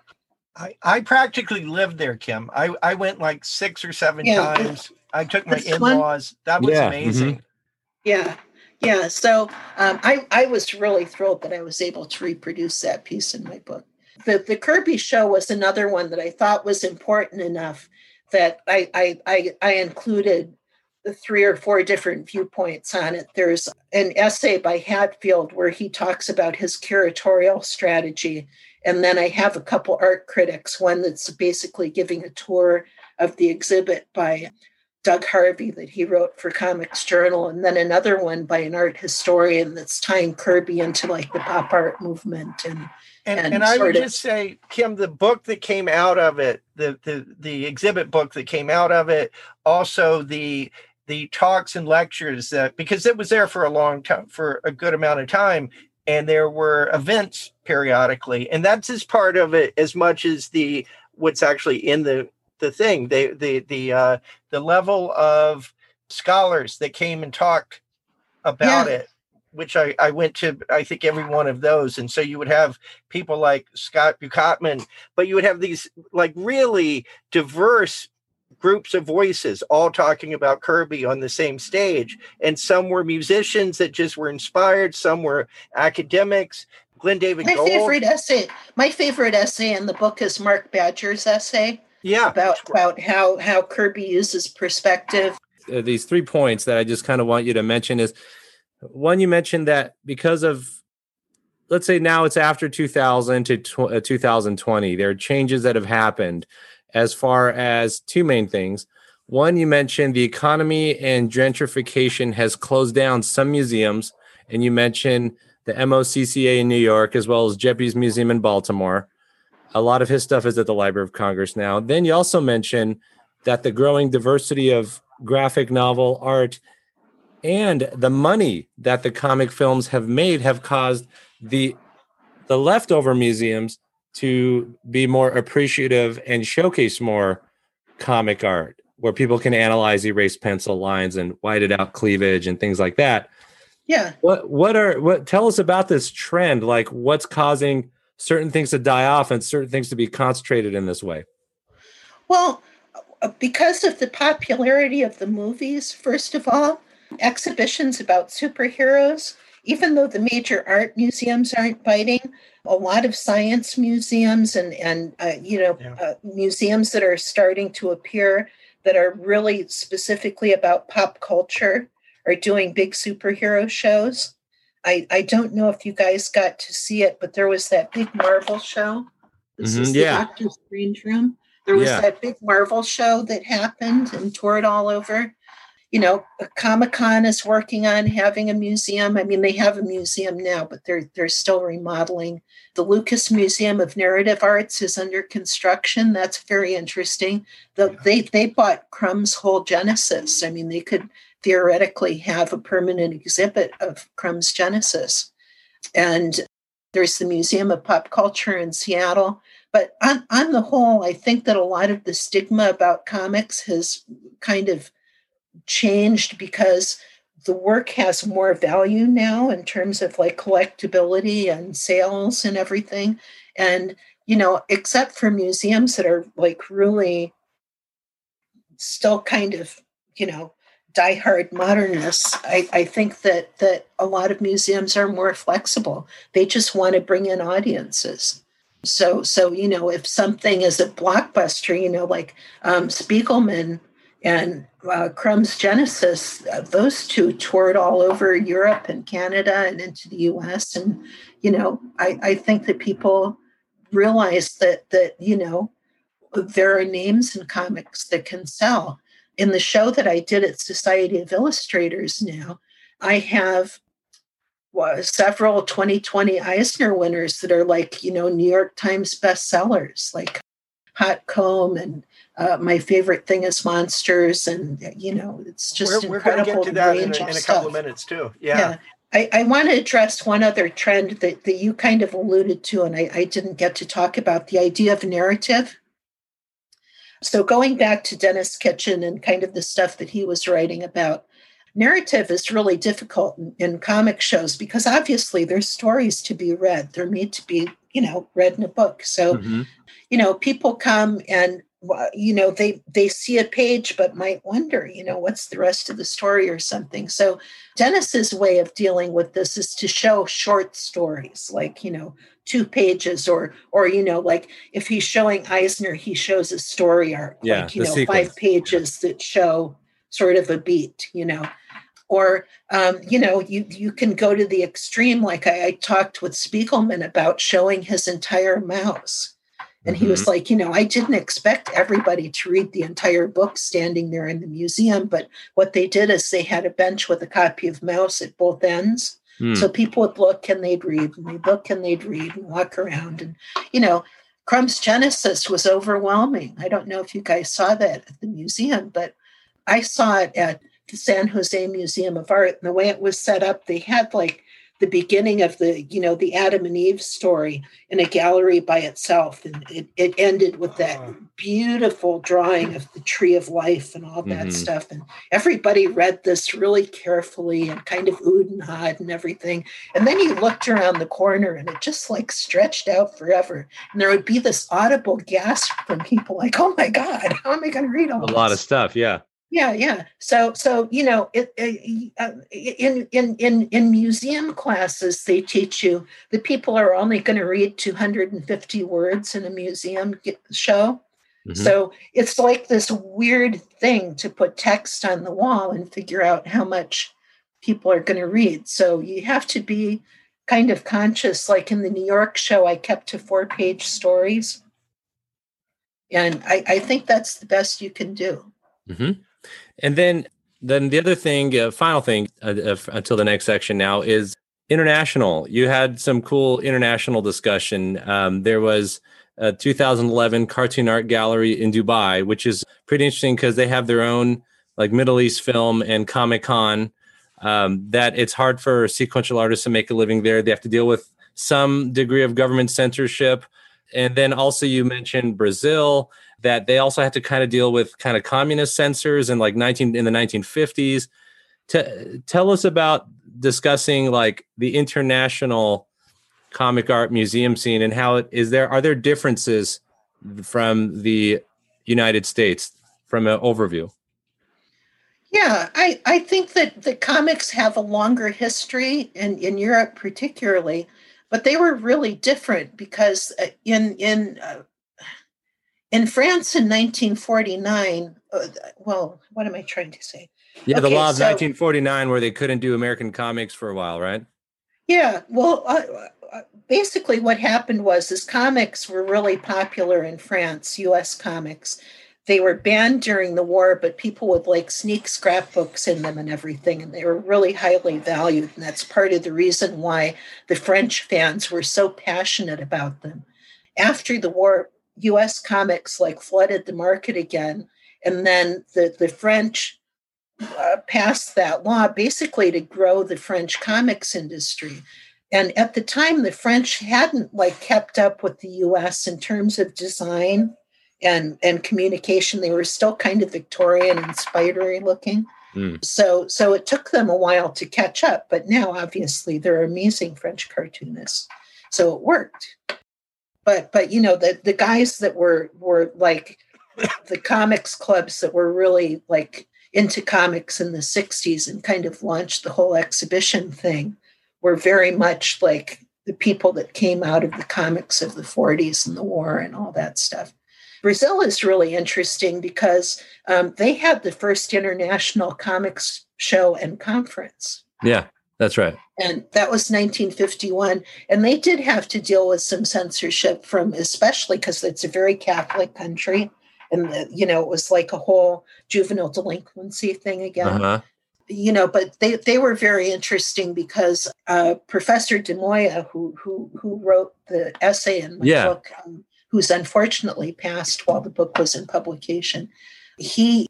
I, I practically lived there, Kim. I, I went like six or seven yeah, times. I took my this in-laws. One? That was yeah. amazing. Mm-hmm. Yeah. Yeah. So um, I, I was really thrilled that I was able to reproduce that piece in my book. The, the Kirby show was another one that I thought was important enough that I, I, I, I included the three or four different viewpoints on it. There's an essay by Hatfield where he talks about his curatorial strategy. And then I have a couple art critics, one that's basically giving a tour of the exhibit by Doug Harvey that he wrote for Comics Journal, and then another one by an art historian that's tying Kirby into like the pop art movement. And and, and, and I would of, just say, Kim, the book that came out of it, the, the the exhibit book that came out of it, also the the talks and lectures that, because it was there for a long time, for a good amount of time, and there were events periodically, and that's as part of it as much as the what's actually in the the thing. They the the uh, the level of scholars that came and talked about yeah. it, which I, I went to, I think, every one of those. And so you would have people like Scott Buchatman, but you would have these like really diverse groups of voices all talking about Kirby on the same stage. And some were musicians that just were inspired. Some were academics. Glenn David my Gold. favorite essay, my favorite essay in the book is Mark Badger's essay. Yeah, about about how how Kirby uses perspective. Uh, these three points that I just kind of want you to mention is, one, you mentioned that because of, let's say now it's after two thousand to tw- uh, two thousand twenty, there are changes that have happened as far as two main things. One, you mentioned the economy and gentrification has closed down some museums, and you mentioned the M O C C A in New York as well as Geppi's Museum in Baltimore. A lot of his stuff is at the Library of Congress now. Then you also mentioned that the growing diversity of graphic novel art and the money that the comic films have made have caused the the leftover museums to be more appreciative and showcase more comic art, where people can analyze erased pencil lines and whited out cleavage and things like that. Yeah. What what are what tell us about this trend? Like, what's causing certain things to die off and certain things to be concentrated in this way? Well, because of the popularity of the movies, first of all, exhibitions about superheroes, even though the major art museums aren't biting, a lot of science museums and, and uh, you know, yeah. uh, museums that are starting to appear that are really specifically about pop culture are doing big superhero shows. I, I don't know if you guys got to see it, but there was that big Marvel show. This mm-hmm, is the yeah. Doctor Strange room. There was yeah. that big Marvel show that happened and toured all over. You know, Comic-Con is working on having a museum. I mean, they have a museum now, but they're they're still remodeling. The Lucas Museum of Narrative Arts is under construction. That's very interesting. The, yeah. They they bought Crumb's whole Genesis. I mean, they could theoretically have a permanent exhibit of Crumb's Genesis. And there's the Museum of Pop Culture in Seattle. But on, on the whole, I think that a lot of the stigma about comics has kind of changed because the work has more value now in terms of like collectability and sales and everything. And, you know, except for museums that are like really still kind of, you know, diehard modernists, I, I think that that a lot of museums are more flexible. They just want to bring in audiences. So, so you know, if something is a blockbuster, you know, like um, Spiegelman and uh, Crumb's Genesis, uh, those two toured all over Europe and Canada and into the U S. And, you know, I, I think that people realize that, that, you know, there are names in comics that can sell. In the show that I did at Society of Illustrators now, I have well, several twenty twenty Eisner winners that are like, you know, New York Times bestsellers, like Hot Comb and uh, My Favorite Thing is Monsters. And, you know, it's just we're, incredible. We're going to get to that in a, in a couple of minutes, too. Yeah. yeah. I, I want to address one other trend that, that you kind of alluded to, and I, I didn't get to talk about, the idea of narrative. So going back to Dennis Kitchen and kind of the stuff that he was writing about, narrative is really difficult in, in comic shows because obviously there's stories to be read. They're made to be, you know, read in a book. So, mm-hmm. you know, people come and, you know, they, they see a page, but might wonder, you know, what's the rest of the story or something. So Dennis's way of dealing with this is to show short stories, like, you know, two pages or, or, you know, like if he's showing Eisner, he shows a story arc, yeah, like, you know, sequence. five pages that show sort of a beat, you know. Or, um, you know, you, you can go to the extreme. Like I, I talked with Spiegelman about showing his entire mouse. And mm-hmm. he was like, you know, I didn't expect everybody to read the entire book standing there in the museum. But what they did is they had a bench with a copy of Mouse at both ends. Mm. So people would look and they'd read and they'd look and they'd read and walk around. And, you know, Crumb's Genesis was overwhelming. I don't know if you guys saw that at the museum, but I saw it at the San Jose Museum of Art, and the way it was set up, they had like the beginning of the, you know, the Adam and Eve story in a gallery by itself. And it, it ended with that beautiful drawing of the tree of life and all that mm-hmm. stuff. And everybody read this really carefully and kind of oohed and hawed and everything. And then you looked around the corner and it just like stretched out forever. And there would be this audible gasp from people like, oh my God, how am I going to read all a this? lot of stuff. Yeah. Yeah, yeah. So, so you know, it, it, uh, in in in in museum classes, they teach you that people are only going to read two hundred fifty words in a museum show. Mm-hmm. So it's like this weird thing to put text on the wall and figure out how much people are going to read. So you have to be kind of conscious. Like in the New York show, I kept to four-page stories, and I, I think that's the best you can do. Mm-hmm. And then, then the other thing, uh, final thing uh, uh, until the next section now is international. You had some cool international discussion. Um, there was a two thousand eleven Cartoon Art Gallery in Dubai, which is pretty interesting because they have their own like Middle East film and Comic-Con. Um, that it's hard for sequential artists to make a living there. They have to deal with some degree of government censorship. And then also you mentioned Brazil, that they also had to kind of deal with kind of communist censors in like nineteen in the nineteen fifties. T- tell us about discussing like the international comic art museum scene, and how it is there, are there differences from the United States from an overview? Yeah, I, I think that the comics have a longer history in, in Europe particularly, but they were really different because in in uh, in France in nineteen forty-nine, uh, well, what am I trying to say? Yeah, the Okay, law of so, nineteen forty-nine, where they couldn't do American comics for a while, right? Yeah, well, uh, uh, basically what happened was is comics were really popular in France, U S comics. They were banned during the war, but people would like sneak scrapbooks in them and everything, and they were really highly valued. And that's part of the reason why the French fans were so passionate about them. After the war, U S comics like flooded the market again, and then the, the French uh, passed that law basically to grow the French comics industry. And at the time, the French hadn't like kept up with the U S in terms of design and and communication. They were still kind of Victorian and spidery looking. Mm. So so it took them a while to catch up, but now obviously they're amazing French cartoonists. So it worked. But but you know, the the guys that were were like the comics clubs that were really like into comics in the sixties and kind of launched the whole exhibition thing were very much like the people that came out of the comics of the forties and the war and all that stuff. Brazil is really interesting because um, they had the first international comics show and conference. Yeah, that's right. And that was nineteen fifty-one. And they did have to deal with some censorship from, especially because it's a very Catholic country. And, the, you know, it was like a whole juvenile delinquency thing again. Uh-huh. You know, but they, they were very interesting because uh, Professor De Moya, who, who, who wrote the essay in my yeah. book, um, who's unfortunately passed while the book was in publication, he,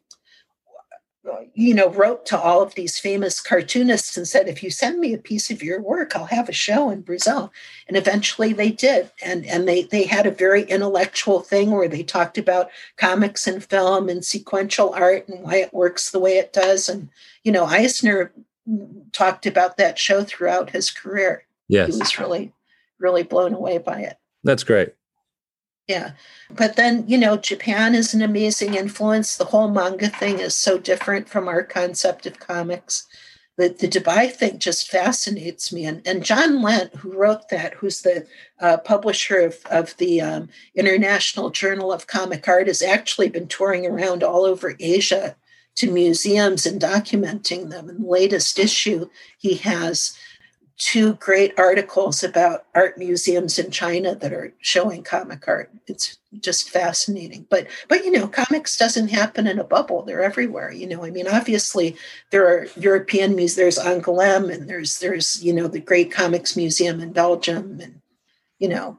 you know, wrote to all of these famous cartoonists and said, if you send me a piece of your work, I'll have a show in Brazil. And eventually they did. And, and they, they had a very intellectual thing where they talked about comics and film and sequential art and why it works the way it does. And, you know, Eisner talked about that show throughout his career. Yes. He was really, really blown away by it. That's great. Yeah. But then, you know, Japan is an amazing influence. The whole manga thing is so different from our concept of comics. The, the Dubai thing just fascinates me. And, and John Lent, who wrote that, who's the uh, publisher of, of the um, International Journal of Comic Art, has actually been touring around all over Asia to museums and documenting them. In the latest issue, he has two great articles about art museums in China that are showing comic art. It's just fascinating. But, but you know, comics doesn't happen in a bubble. They're everywhere. You know, I mean, obviously there are European museums, there's Angoulême, and there's, there's, you know, the great comics museum in Belgium. And, you know,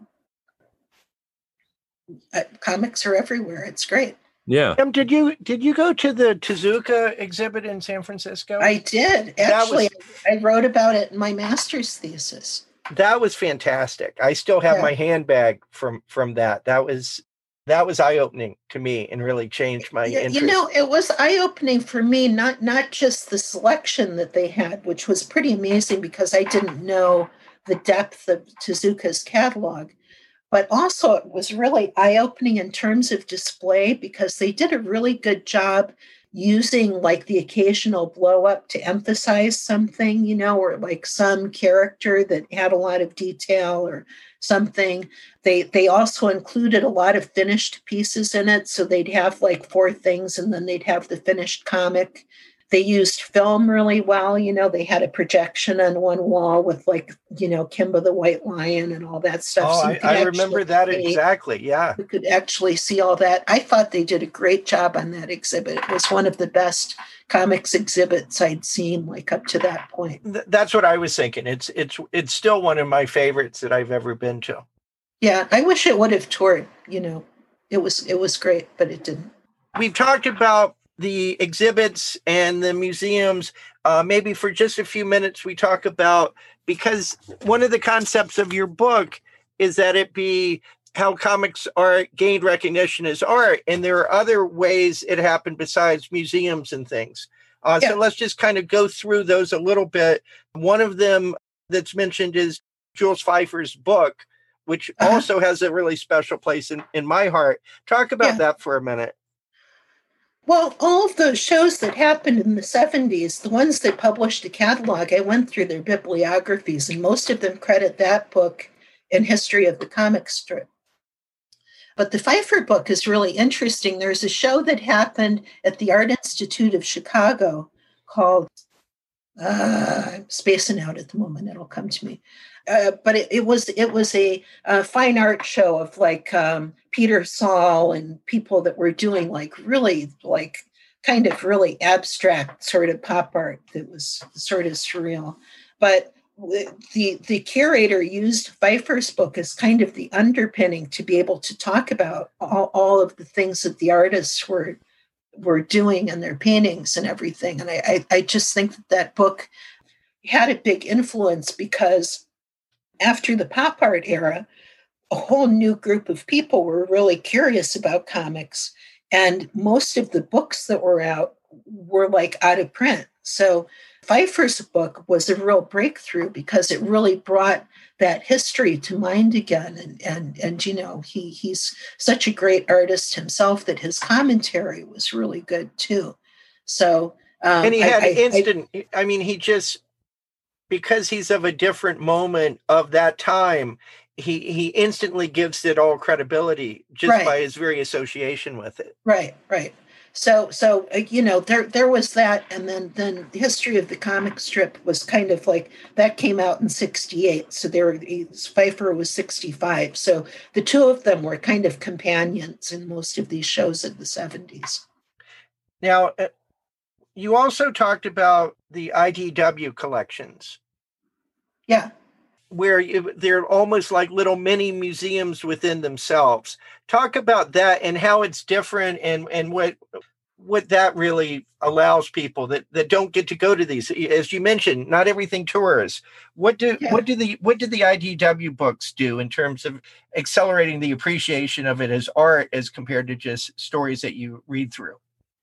uh, comics are everywhere. It's great. Yeah. Um, did you did you go to the Tezuka exhibit in San Francisco? I did. Actually, was, I wrote about it in my master's thesis. That was fantastic. I still have yeah. my handbag from from that. That was that was eye-opening to me and really changed my yeah, interest. You know, it was eye-opening for me, not not just the selection that they had, which was pretty amazing because I didn't know the depth of Tezuka's catalog. But also it was really eye-opening in terms of display because they did a really good job using like the occasional blow up to emphasize something, you know, or like some character that had a lot of detail or something. They they also included a lot of finished pieces in it. So they'd have like four things and then they'd have the finished comic. They used film really well. You know, they had a projection on one wall with like, you know, Kimba the White Lion and all that stuff. Oh, so I, I remember that see, exactly. Yeah. You could actually see all that. I thought they did a great job on that exhibit. It was one of the best comics exhibits I'd seen like up to that point. Th- that's what I was thinking. It's, it's, it's still one of my favorites that I've ever been to. Yeah. I wish it would have toured, you know, it was, it was great, but it didn't. We've talked about the exhibits and the museums. Uh, maybe for just a few minutes, we talk about, because one of the concepts of your book is that it be how comics art gained recognition as art. And there are other ways it happened besides museums and things. Uh, yeah. So let's just kind of go through those a little bit. One of them that's mentioned is Jules Feiffer's book, which Uh-huh. also has a really special place in, in my heart. Talk about Yeah. that for a minute. Well, all of those shows that happened in the seventies, the ones that published a catalog, I went through their bibliographies, and most of them credit that book in History of the Comic Strip. But the Pfeiffer book is really interesting. There's a show that happened at the Art Institute of Chicago called, uh, I'm spacing out at the moment, it'll come to me. Uh, but it, it was it was a, a fine art show of like um, Peter Saul and people that were doing like really like kind of really abstract sort of pop art that was sort of surreal. But the the curator used Pfeiffer's book as kind of the underpinning to be able to talk about all, all of the things that the artists were were doing in their paintings and everything. And I, I, I just think that that book had a big influence because after the pop art era, a whole new group of people were really curious about comics. And most of the books that were out were like out of print. So Pfeiffer's book was a real breakthrough because it really brought that history to mind again. And, and, and you know, he he's such a great artist himself that his commentary was really good too. So, um, and he had I, instant, I, I mean, he just, because he's of a different moment of that time, he he instantly gives it all credibility just right. by his very association with it. Right, right. So, so uh, you know, there there was that, and then then the History of the Comic Strip was kind of like that came out in sixty-eight. So there were Pfeiffer was sixty-five. So the two of them were kind of companions in most of these shows in the seventies. Now, uh, you also talked about the I D W collections. Yeah. Where you, they're almost like little mini museums within themselves. Talk about that and how it's different and, and what what that really allows people that, that don't get to go to these. As you mentioned, not everything tours. What do Yeah. what do the what did the I D W books do in terms of accelerating the appreciation of it as art as compared to just stories that you read through?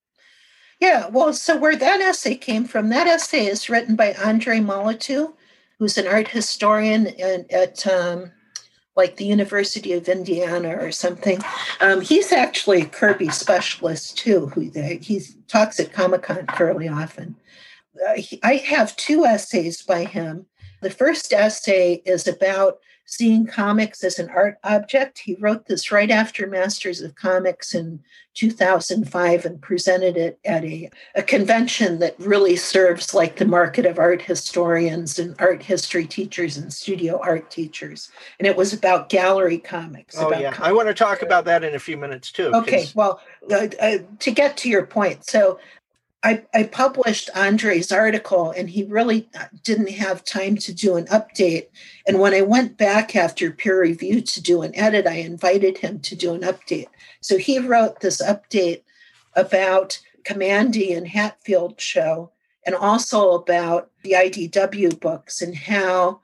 Yeah, well, so where that essay came from, that essay is written by Andre Molitou, who's an art historian at, at um, like the University of Indiana or something. Um, he's actually a Kirby specialist too, who he talks at Comic-Con fairly often. Uh, he, I have two essays by him. The first essay is about seeing comics as an art object. He wrote this right after Masters of Comics in two thousand five and presented it at a, a convention that really serves like the market of art historians and art history teachers and studio art teachers. And it was about gallery comics. Oh, about yeah. comics. I want to talk about that in a few minutes, too. Okay, well, uh, uh, to get to your point, so I, I published Andre's article and he really didn't have time to do an update. And when I went back after peer review to do an edit, I invited him to do an update. So he wrote this update about Kamandi and Hatfield show and also about the I D W books and how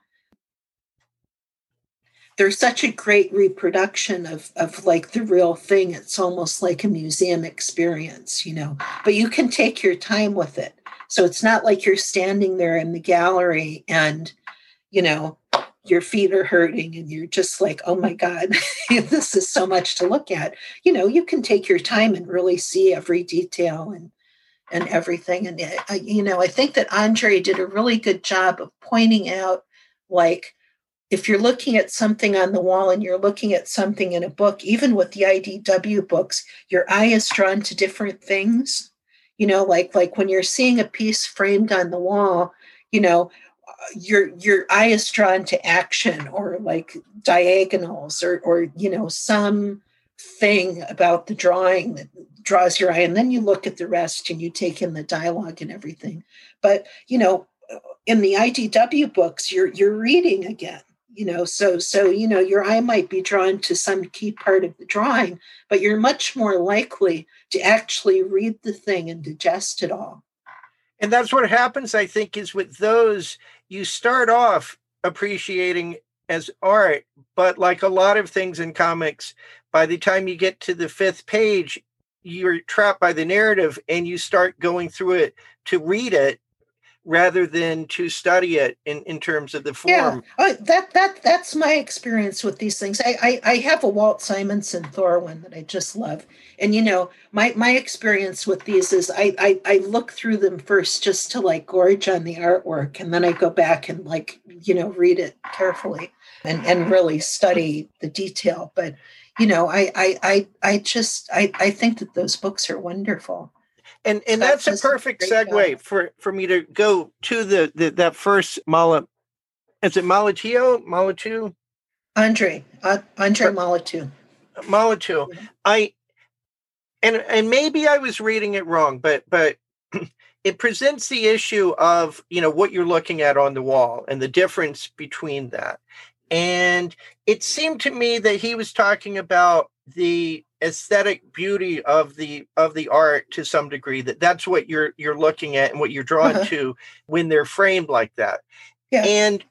they're such a great reproduction of, of like the real thing. It's almost like a museum experience, you know, but you can take your time with it. So it's not like you're standing there in the gallery and, you know, your feet are hurting and you're just like, oh my God, this is so much to look at. You know, you can take your time and really see every detail and, and everything. And, uh, you know, I think that Andre did a really good job of pointing out, like, if you're looking at something on the wall and you're looking at something in a book, even with the I D W books, your eye is drawn to different things. You know, like like when you're seeing a piece framed on the wall, you know, your your eye is drawn to action or like diagonals or or you know some thing about the drawing that draws your eye, and then you look at the rest and you take in the dialogue and everything. But you know, in the I D W books, you're you're reading again. You know, so so you know your eye might be drawn to some key part of the drawing, but you're much more likely to actually read the thing and digest it all. And that's what happens, I think, is with those, you start off appreciating as art, but like a lot of things in comics, by the time you get to the fifth page, you're trapped by the narrative and you start going through it to read it. rather than to study it in, in terms of the Yeah, form. uh, that that that's my experience with these things. I, I I have a Walt Simonson Thor one that I just love, and you know my my experience with these is I, I I look through them first just to like gorge on the artwork, and then I go back and like you know read it carefully and and really study the detail. But you know I I I I just I I think that those books are wonderful. And and Scott that's a does a perfect great segue job. for, for me to go to the, the that first Mala. Is it Malatio? Malatu? Andre uh, Andre Malatu. Malatu. I and and maybe I was reading it wrong, but but it presents the issue of, you know, what you're looking at on the wall and the difference between that. And it seemed to me that he was talking about the aesthetic beauty of the of the art to some degree, that that's what you're you're looking at and what you're drawn Uh-huh. to when they're framed like that. Yeah. And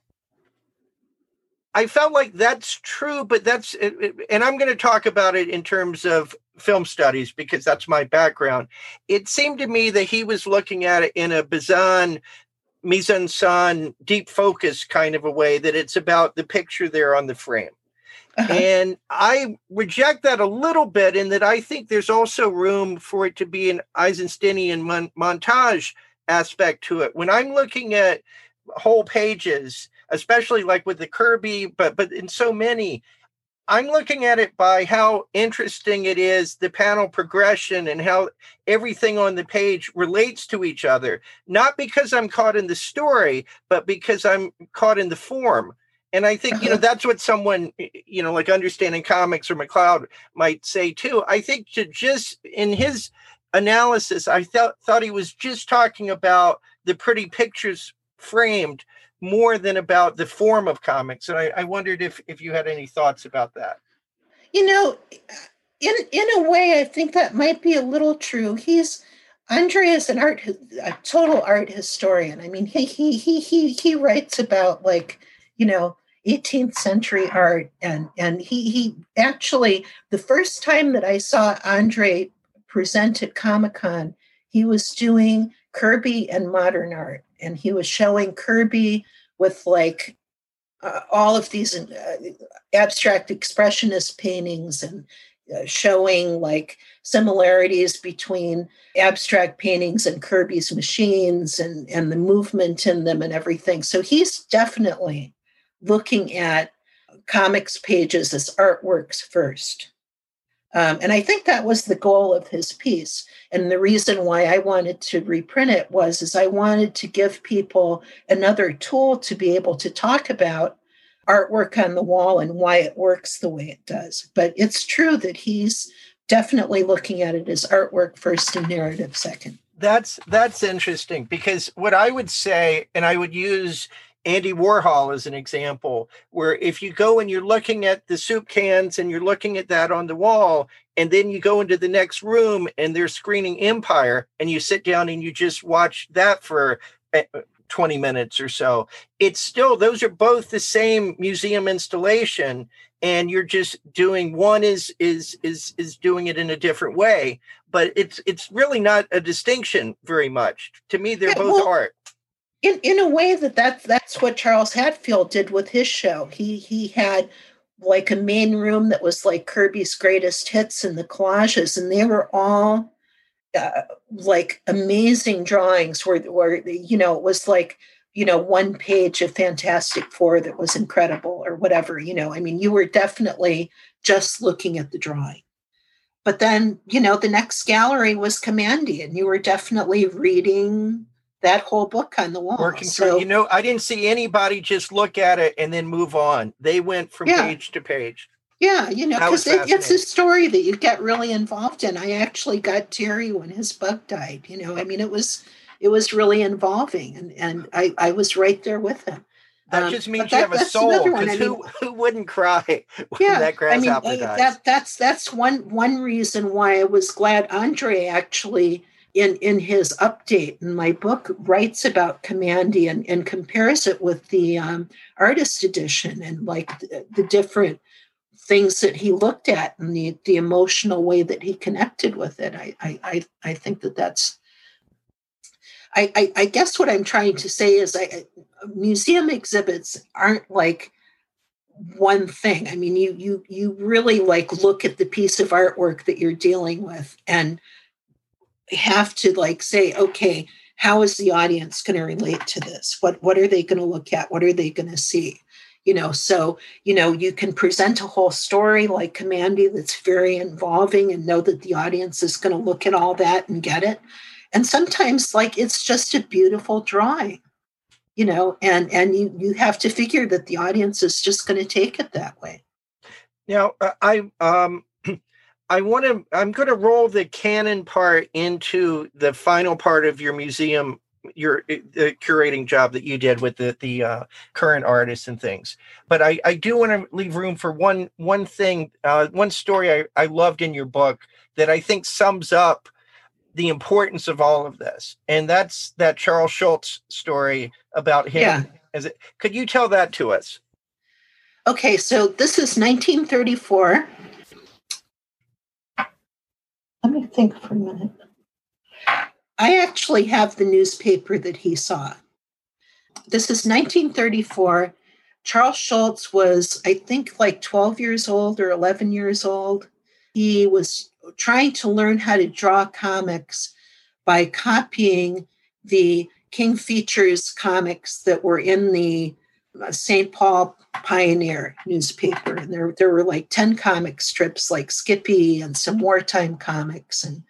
I felt like that's true, but that's, and I'm going to talk about it in terms of film studies because that's my background. It seemed to me that he was looking at it in a Bazin, mise-en-scène, deep focus kind of a way, that it's about the picture there on the frame. Uh-huh. And I reject that a little bit in that I think there's also room for it to be an Eisensteinian mon- montage aspect to it. When I'm looking at whole pages, especially like with the Kirby, but but in so many, I'm looking at it by how interesting it is, the panel progression and how everything on the page relates to each other, not because I'm caught in the story, but because I'm caught in the form. And I think, you know, that's what someone, you know, like Understanding Comics or McLeod might say too. I think to just, in his analysis, I thought thought he was just talking about the pretty pictures framed more than about the form of comics. And I, I wondered if, if you had any thoughts about that. You know, in in a way, I think that might be a little true. He's Andre is an art, a total art historian. I mean, he he he he he writes about like you know eighteenth century art, and and he he actually the first time that I saw Andre present at Comic-Con, he was doing Kirby and modern art, and he was showing Kirby with like uh, all of these uh, abstract expressionist paintings and uh, showing like similarities between abstract paintings and Kirby's machines and, and the movement in them and everything. So he's definitely looking at comics pages as artworks first. Um, and I think that was the goal of his piece. And the reason why I wanted to reprint it was is I wanted to give people another tool to be able to talk about artwork on the wall and why it works the way it does. But it's true that he's definitely looking at it as artwork first and narrative second. That's that's interesting, because what I would say, and I would use Andy Warhol as an example, where if you go and you're looking at the soup cans and you're looking at that on the wall, and then you go into the next room and they're screening Empire, and you sit down and you just watch that for twenty minutes or so, it's still, those are both the same museum installation, and you're just doing, one is is is is doing it in a different way, but it's it's really not a distinction very much. To me, they're Yeah, both well, art. In in a way that, that that's what Charles Hatfield did with his show. He he had like a main room that was like Kirby's greatest hits and the collages, and they were all uh, like amazing drawings where, where, you know, it was like, you know, one page of Fantastic Four that was incredible or whatever, you know, I mean, you were definitely just looking at the drawing. But then, you know, the next gallery was Kamandi, and you were definitely reading that whole book on the wall. Working so, through, you know, I didn't see anybody just look at it and then move on. They went from yeah. page to page. Yeah, you know, That was because it, it's a fascinating. story that you get really involved in. I actually got Terry when his bug died. You know, I mean, it was it was really involving, and and I, I was right there with him. That Um, just but means you that, have a that's soul, another one. because I mean, who who wouldn't cry when yeah, that I mean, grasshopper uh, dies? that that's that's one one reason why I was glad Andre actually in in his update in my book writes about Kamandi and, and compares it with the um, artist edition and like the, the different things that he looked at and the, the emotional way that he connected with it. I, I, I, I think that that's, I, I, I guess what I'm trying to say is I, museum exhibits aren't like one thing. I mean, you you you really like look at the piece of artwork that you're dealing with and have to like say, okay, how is the audience going to relate to this? What what are they going to look at? What are they going to see? You know, so, you know, you can present a whole story like Kamandi that's very involving and know that the audience is going to look at all that and get it. And sometimes like it's just a beautiful drawing, you know, and, and you, you have to figure that the audience is just going to take it that way. Now, uh, I, um, I want to, I'm going to roll the canon part into the final part of your museum, your the curating job that you did with the, the uh, current artists and things. But I, I do want to leave room for one, one thing, uh, one story I, I loved in your book that I think sums up the importance of all of this. And that's that Charles Schulz story about him. Yeah. As it, could you tell that to us? Okay. So this is nineteen thirty-four. Let me think for a minute. I actually have the newspaper that he saw. This is nineteen thirty-four. Charles Schulz was, I think, like twelve years old or eleven years old. He was trying to learn how to draw comics by copying the King Features comics that were in the Saint Paul Pioneer newspaper. And there, there were like ten comic strips like Skippy and some wartime comics. And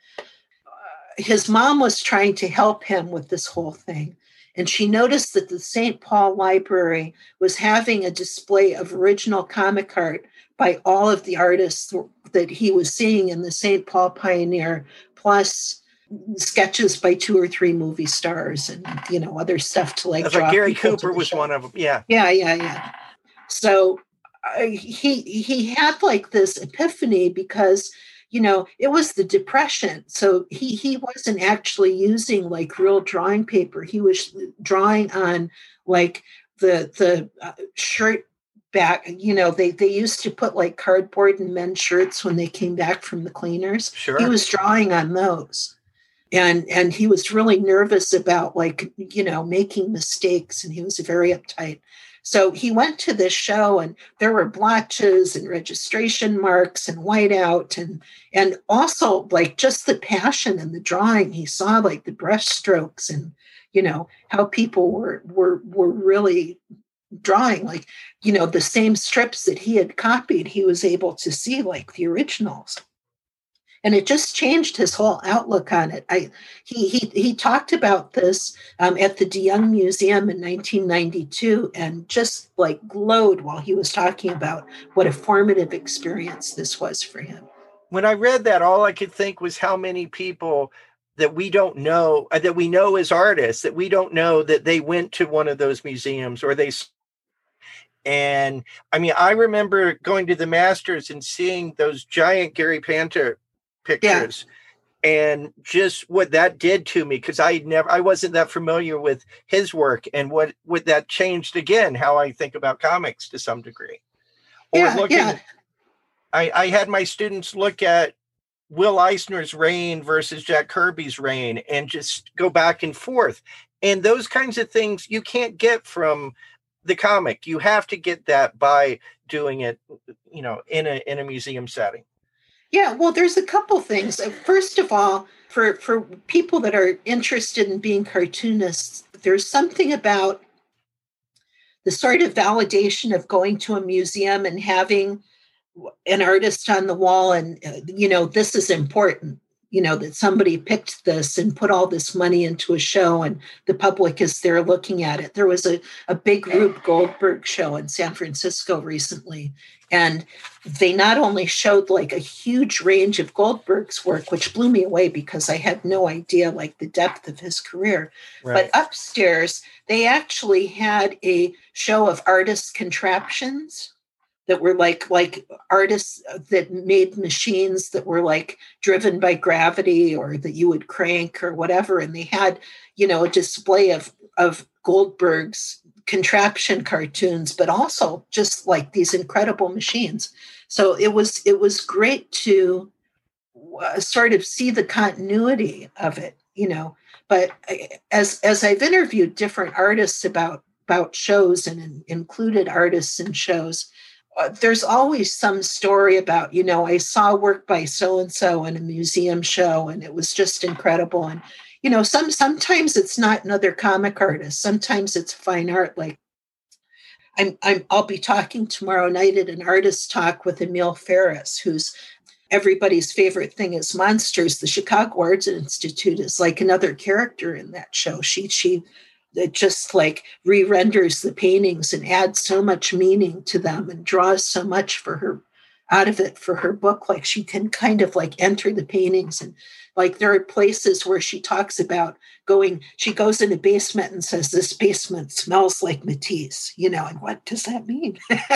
his mom was trying to help him with this whole thing. And she noticed that the Saint Paul Library was having a display of original comic art by all of the artists that he was seeing in the Saint Paul Pioneer, plus sketches by two or three movie stars and, you know, other stuff to like draw. Like Gary Cooper was one of them. Yeah. Yeah, yeah, yeah. So uh, he he had like this epiphany because, you know, it was the Depression. So he he wasn't actually using like real drawing paper. He was drawing on like the the uh, shirt back. You know, they they used to put like cardboard in men's shirts when they came back from the cleaners. Sure. He was drawing on those. And and he was really nervous about like, you know, making mistakes, and he was very uptight. So he went to this show and there were blotches and registration marks and whiteout and and also like just the passion in the drawing. He saw like the brush strokes and, you know, how people were were were really drawing like, you know, the same strips that he had copied. He was able to see like the originals. And it just changed his whole outlook on it. I he he he talked about this um, at the De Young Museum in nineteen ninety-two, and just like glowed while he was talking about what a formative experience this was for him. When I read that, all I could think was how many people that we don't know, uh, that we know as artists, that we don't know that they went to one of those museums or they. And I mean, I remember going to the Masters and seeing those giant Gary Panter pictures, yeah. And just what that did to me, because I never, I wasn't that familiar with his work, and what what that changed again how I think about comics to some degree. Or yeah, looking, yeah. I, I had my students look at Will Eisner's Reign versus Jack Kirby's Reign, and just go back and forth. And those kinds of things you can't get from the comic. You have to get that by doing it, you know, in a in a museum setting. Yeah, well, there's a couple things. First of all, for, for people that are interested in being cartoonists, there's something about the sort of validation of going to a museum and having an artist on the wall and, uh, you know, this is important, you know, that somebody picked this and put all this money into a show and the public is there looking at it. There was a, a big Rube Goldberg show in San Francisco recently, and they not only showed like a huge range of Goldberg's work, which blew me away because I had no idea like the depth of his career, right. But upstairs, they actually had a show of artist contraptions that were like like artists that made machines that were like driven by gravity or that you would crank or whatever. And they had, you know, a display of, of Goldberg's contraption cartoons, but also just like these incredible machines. So it was it was great to uh, sort of see the continuity of it, you know. But as as I've interviewed different artists about about shows and in, included artists in shows, uh, there's always some story about, you know, I saw work by so-and-so in a museum show and it was just incredible. And, you know, some sometimes it's not another comic artist. Sometimes it's fine art. Like I'm, I'm I'll be talking tomorrow night at an artist talk with Emile Ferris, who's everybody's favorite thing is monsters. The Chicago Arts Institute is like another character in that show. She she it just like re-renders the paintings and adds so much meaning to them and draws so much for her out of it for her book. Like she can kind of like enter the paintings, and like there are places where she talks about going, she goes in a basement and says, this basement smells like Matisse, you know, and what does that mean?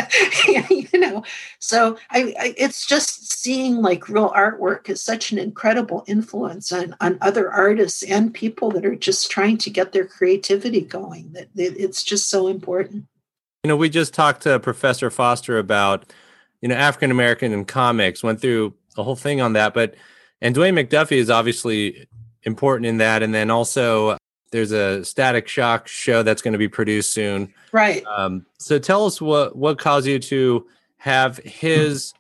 you know, so I, I it's just seeing like real artwork is such an incredible influence on, on other artists and people that are just trying to get their creativity going, that it, it's just so important. You know, we just talked to Professor Foster about, you know, African-American in comics, went through a whole thing on that, but and Dwayne McDuffie is obviously important in that. And then also there's a Static Shock show that's going to be produced soon. Right. Um, so tell us what, what caused you to have his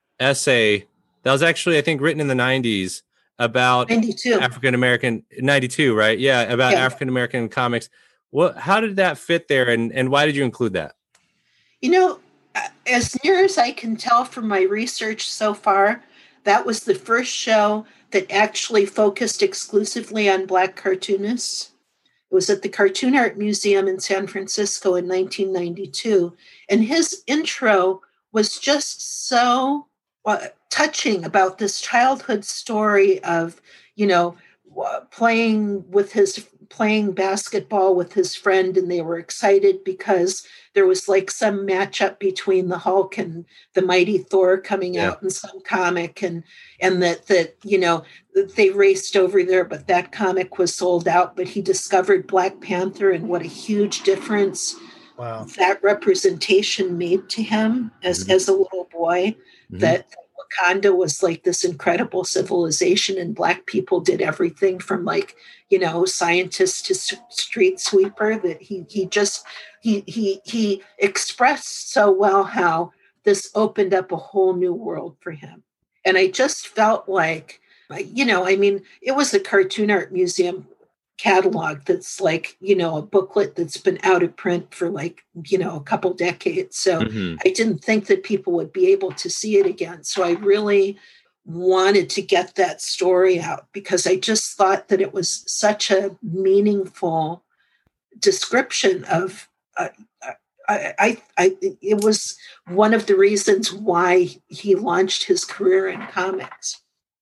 essay that was actually, I think, written in the nineties about ninety-two African-American, ninety-two, right? Yeah. About yeah. African-American comics. What, how did that fit there? And, and why did you include that? You know, as near as I can tell from my research so far, that was the first show that actually focused exclusively on Black cartoonists. It was at the Cartoon Art Museum in San Francisco in nineteen ninety-two. And his intro was just so uh, touching about this childhood story of, you know, playing with his playing basketball with his friend, and they were excited because there was like some matchup between the Hulk and the mighty Thor coming yeah. out in some comic, and and that that you know they raced over there, but that comic was sold out. But he discovered Black Panther and what a huge difference wow. that representation made to him as mm-hmm. as a little boy. Mm-hmm. That Wakanda was like this incredible civilization, and Black people did everything from like, you know, scientist to s- street sweeper. That he he just he he he expressed so well how this opened up a whole new world for him. And I just felt like, you know, I mean, it was a Cartoon Art Museum catalog that's like, you know, a booklet that's been out of print for like, you know, a couple decades. So mm-hmm. I didn't think that people would be able to see it again. So I really wanted to get that story out because I just thought that it was such a meaningful description of, uh, I, I, I, it was one of the reasons why he launched his career in comics.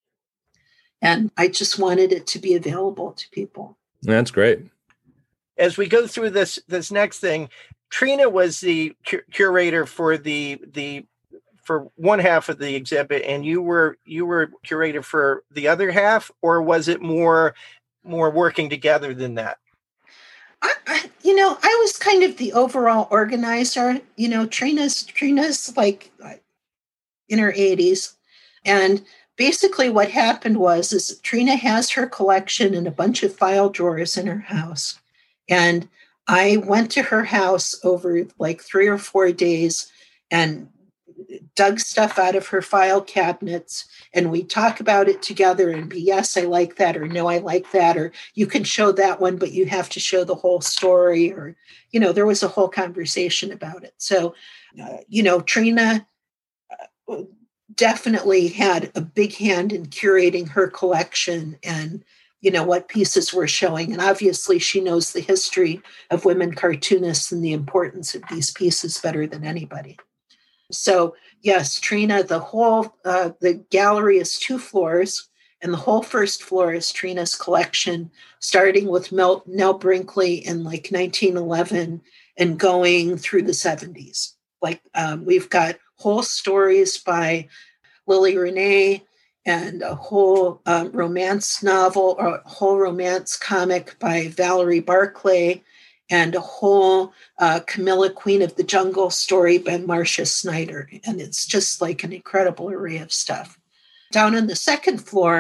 And I just wanted it to be available to people. That's great. As we go through this this next thing, Trina was the cu- curator for the the for one half of the exhibit, and you were you were curator for the other half, or was it more more working together than that? I, I, you know, I was kind of the overall organizer. You know, Trina's Trina's like in her eighties, and basically what happened was is Trina has her collection in a bunch of file drawers in her house. And I went to her house over like three or four days and dug stuff out of her file cabinets. And we talk about it together and be, yes, I like that, or no, I like that, or you can show that one, but you have to show the whole story. Or, you know, there was a whole conversation about it. So, uh, you know, Trina uh, definitely had a big hand in curating her collection and, you know, what pieces we're showing. And obviously she knows the history of women cartoonists and the importance of these pieces better than anybody. So yes, Trina, the whole, uh, the gallery is two floors, and the whole first floor is Trina's collection, starting with Mel, Nell Brinkley in like nineteen eleven and going through the seventies. Like um, we've got whole stories by Lily Renee and a whole uh, romance novel or a whole romance comic by Valerie Barclay and a whole uh, Camilla Queen of the Jungle story by Marcia Snyder. And it's just like an incredible array of stuff. Down on the second floor,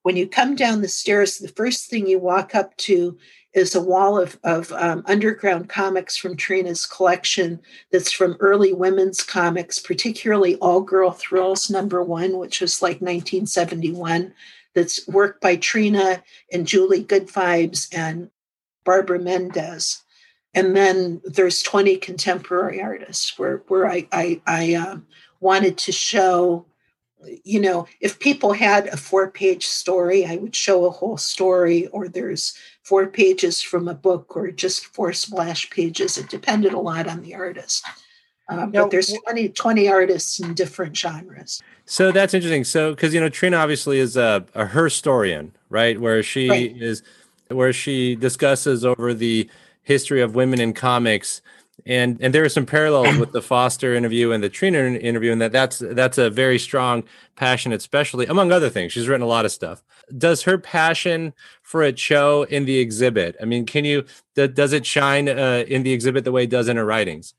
when you come down the stairs, the first thing you walk up to is a wall of, of um, underground comics from Trina's collection that's from early women's comics, particularly All Girl Thrills number one, which was like nineteen seventy-one. That's work by Trina and Julie Goodvibes and Barbara Mendez. And then there's twenty contemporary artists where, where I, I, I um, wanted to show, you know, if people had a four-page story, I would show a whole story, or there's four pages from a book, or just four splash pages. It depended a lot on the artist. Um, Now, but there's twenty, twenty artists in different genres. So that's interesting. So, because, you know, Trina obviously is a, a herstory, right? Where she Right. is, where she discusses over the history of women in comics. And and there are some parallels with the Foster interview and the Trina interview, and that that's that's a very strong, passionate, especially among other things. She's written a lot of stuff. Does her passion for it show in the exhibit? I mean, can you th- does it shine uh, in the exhibit the way it does in her writings?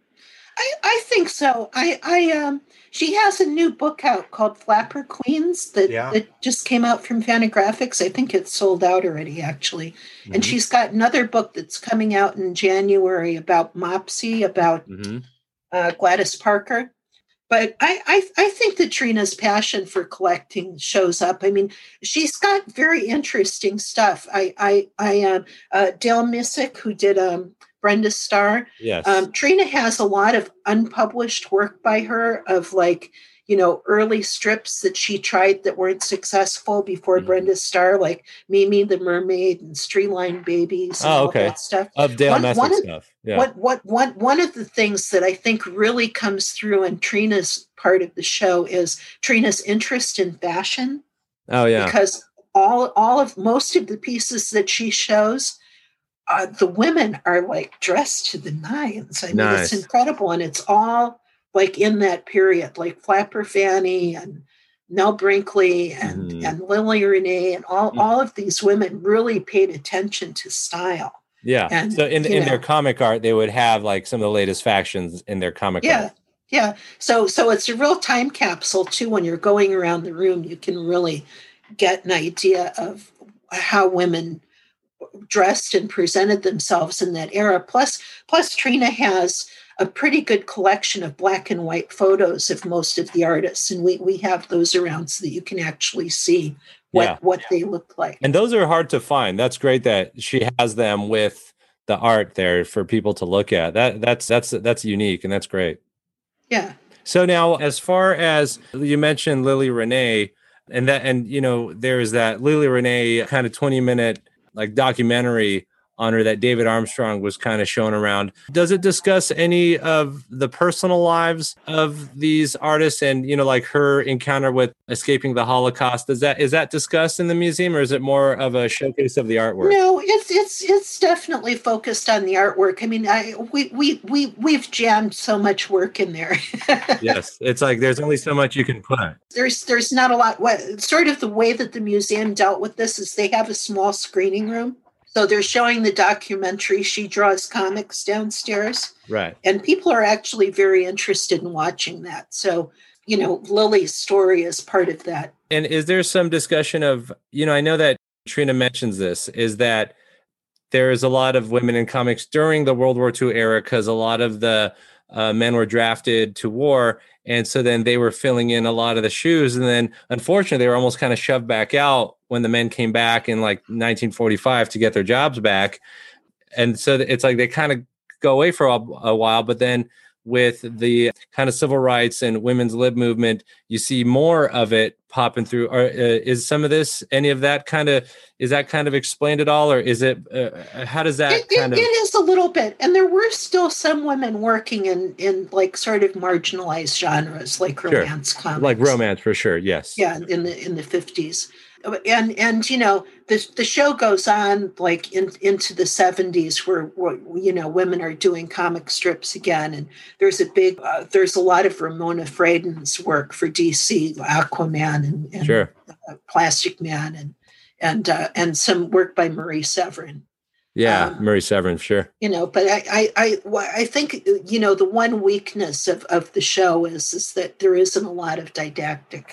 I, I think so. I, I um she has a new book out called Flapper Queens that, Yeah. that just came out from Fantagraphics. I think it's sold out already, actually. Mm-hmm. And she's got another book that's coming out in January about Mopsy, about Mm-hmm. uh, Gladys Parker. But I, I I think that Trina's passion for collecting shows up. I mean, she's got very interesting stuff. I I I um uh, Dale Missick, who did um Brenda Starr. Yes. Um, Trina has a lot of unpublished work by her of like, you know, early strips that she tried that weren't successful before Mhm. Brenda Starr, like Mimi the Mermaid and Streetline Babies and Oh, all okay. that stuff. Of Dale one- Messick one of- stuff. Yeah. What what what one of the things that I think really comes through in Trina's part of the show is Trina's interest in fashion, Oh, yeah. because all all of most of the pieces that she shows, uh, the women are like dressed to the nines. I mean, Nice. it's incredible, and it's all like in that period, like Flapper Fanny and Nell Brinkley and Mhm. and Lily Renee and all Mhm. all of these women really paid attention to style. Yeah. And, So in you in their know. comic art, they would have like some of the latest fashions in their comic Yeah. art. Yeah. So so it's a real time capsule too. When you're going around the room, you can really get an idea of how women dressed and presented themselves in that era. Plus, plus Trina has a pretty good collection of black and white photos of most of the artists. And we, we have those around so that you can actually see what, Yeah. what they look like. And those are hard to find. That's great that she has them with the art there for people to look at. That that's that's that's unique, and that's great. Yeah. So now, as far as you mentioned Lily Renee, and that, and you know, there's that Lily Renee kind of twenty minute like documentary on her that David Armstrong was kind of showing around. Does it discuss any of the personal lives of these artists and, you know, like her encounter with escaping the Holocaust? Is that is that discussed in the museum, or is it more of a showcase of the artwork? No, it's it's it's definitely focused on the artwork. I mean, I we we we we've jammed so much work in there. Yes, it's like there's only so much you can put. There's there's not a lot. What sort of the way that the museum dealt with this is they have a small screening room. So they're showing the documentary She Draws Comics downstairs. Right. And people are actually very interested in watching that. So, you know, Lily's story is part of that. And is there some discussion of, you know, I know that Trina mentions this, is that there is a lot of women in comics during the World War Two era because a lot of the uh, men were drafted to war. And so then they were filling in a lot of the shoes. And then unfortunately, they were almost kind of shoved back out when the men came back in like nineteen forty-five to get their jobs back. And so it's like they kind of go away for a, a while, but then with the kind of civil rights and women's lib movement, you see more of it popping through. Or uh, is some of this, any of that kind of, is that kind of explained at all? Or is it, uh, how does that It, it, kind of? it is a little bit. And there were still some women working in, in like sort of marginalized genres, like Sure. romance comics. Like romance for sure. Yes. Yeah, in the in the fifties. And and you know, the the show goes on like in, into the seventies where, where you know women are doing comic strips again, and there's a big uh, there's a lot of Ramona Fradon's work for D C, Aquaman and, and Sure. uh, Plastic Man, and and uh, and some work by Marie Severin. Yeah. Um, Marie Severin. Sure. You know, but I I I, well, I think you know the one weakness of, of the show is is that there isn't a lot of didactic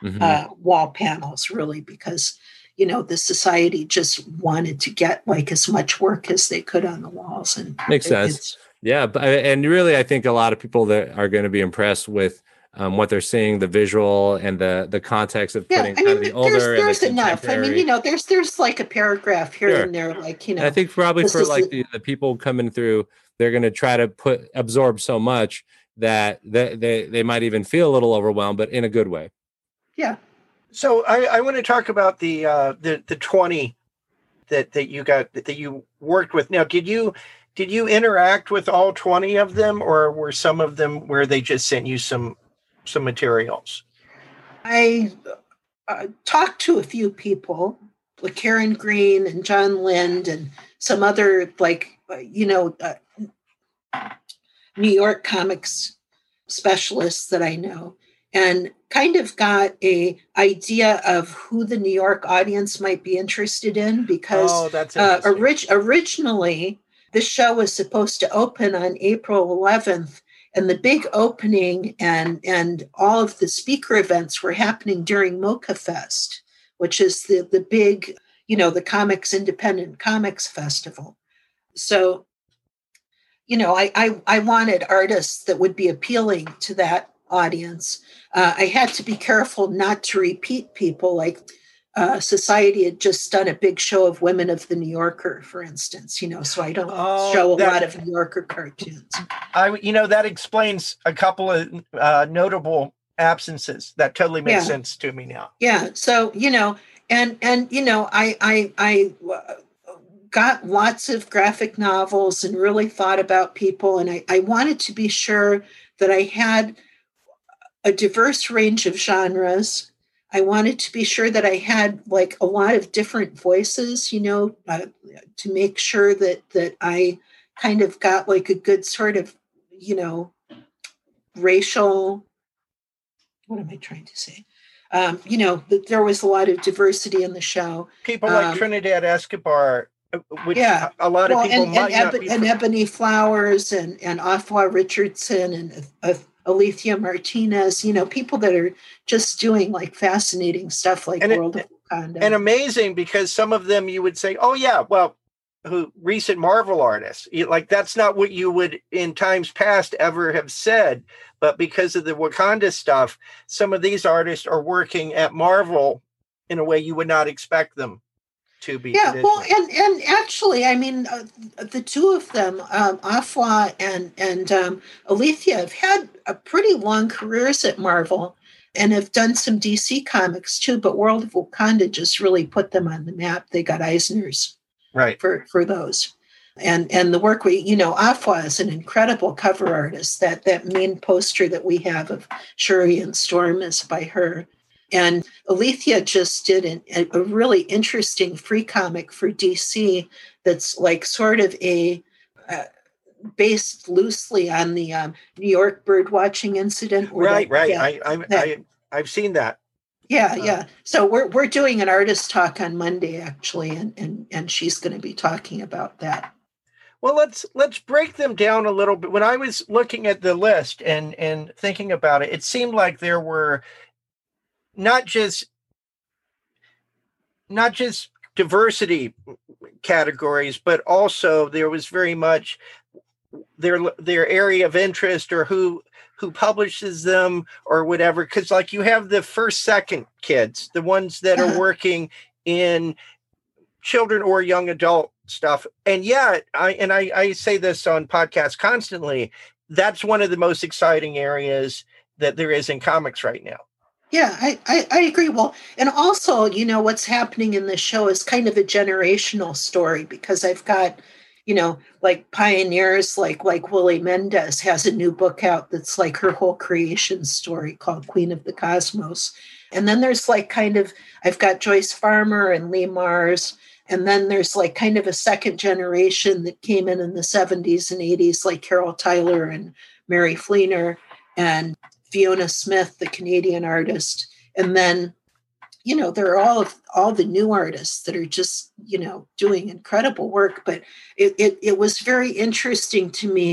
Mm-hmm. uh, wall panels, really, because, you know, the society just wanted to get like as much work as they could on the walls. And makes it, sense. It's, yeah. But, and really, I think a lot of people that are going to be impressed with um, what they're seeing, the visual and the the context of yeah, putting I kind of mean, the older there's and the there's enough. I mean, contemporary. you know, there's there's like a paragraph here Sure. and there, like, you know, And I think probably this for is like the, the, the people coming through, they're going to try to put absorb so much that they, they they might even feel a little overwhelmed, but in a good way. yeah. So I, I want to talk about the uh, the the twenty that that you got that you worked with. Now, did you did you interact with all twenty of them, or were some of them where they just sent you some some materials? I uh, talked to a few people, like Karen Green and John Lind and some other, like, uh, you know, uh, New York comics specialists that I know, and kind of got a idea of who the New York audience might be interested in, because Oh, that's uh, interesting. orig- originally this show was supposed to open on April eleventh, and the big opening and and all of the speaker events were happening during MoCA Fest, which is the the big, you know, the comics independent comics festival. So, you know, I, I, I wanted artists that would be appealing to that audience. Uh, I had to be careful not to repeat people. Like uh, Society had just done a big show of Women of the New Yorker, for instance, you know, so I don't Oh, show a that- lot of New Yorker cartoons. I you know that explains a couple of uh, notable absences. That totally makes Yeah. sense to me now. Yeah. So, you know, and, and, you know, I, I, I, uh, got lots of graphic novels and really thought about people. And I, I wanted to be sure that I had a diverse range of genres. I wanted to be sure that I had like a lot of different voices, you know, uh, to make sure that that I kind of got like a good sort of, you know, racial, what am I trying to say? Um, you know, that there was a lot of diversity in the show. People like Um, Trinidad Escobar, which yeah. a lot of well, people and, might and, not Eb- be. and fam- Ebony Flowers and, and Afua Richardson and uh, Alethea Martinez, you know, people that are just doing like fascinating stuff like And it- World of Wakanda. and amazing, because some of them you would say, oh yeah, well, who recent Marvel artists, You- like that's not what you would in times past ever have said, but because of the Wakanda stuff, some of these artists are working at Marvel in a way you would not expect them to be. Yeah, well, traditionally. and and actually, I mean, uh, the two of them, um, Afua and and um, Alethea, have had a pretty long careers at Marvel and have done some D C comics too. But World of Wakanda just really put them on the map. They got Eisner's Right. for for those, and and the work we, you know, Afua is an incredible cover artist. That that main poster that we have of Shuri and Storm is by her. And Alethea just did an, a really interesting free comic for D C that's like sort of a uh, based loosely on the um, New York bird watching incident. Right, that, right. That, I, I, that, I, I've seen that. yeah, Uh, yeah. So we're we're doing an artist talk on Monday actually, and and and she's going to be talking about that. Well, let's let's break them down a little bit. When I was looking at the list and and thinking about it, it seemed like there were not just not just diversity categories, but also there was very much their their area of interest or who who publishes them or whatever. Because like you have the first second kids, the ones that are Uh-huh. working in children or young adult stuff. And yeah, I and I, I say this on podcasts constantly. That's one of the most exciting areas that there is in comics right now. Yeah, I, I, I agree. Well, and also, you know, what's happening in this show is kind of a generational story because I've got, you know, like pioneers like like Willie Mendez has a new book out that's like her whole creation story called Queen of the Cosmos. And then there's like kind of, I've got Joyce Farmer and Lee Mars. And then there's like kind of a second generation that came in in the seventies and eighties, like Carol Tyler and Mary Fleener and Fiona Smith, the Canadian artist. And then, you know, there are all of all the new artists that are just, you know, doing incredible work. But it, it, it was very interesting to me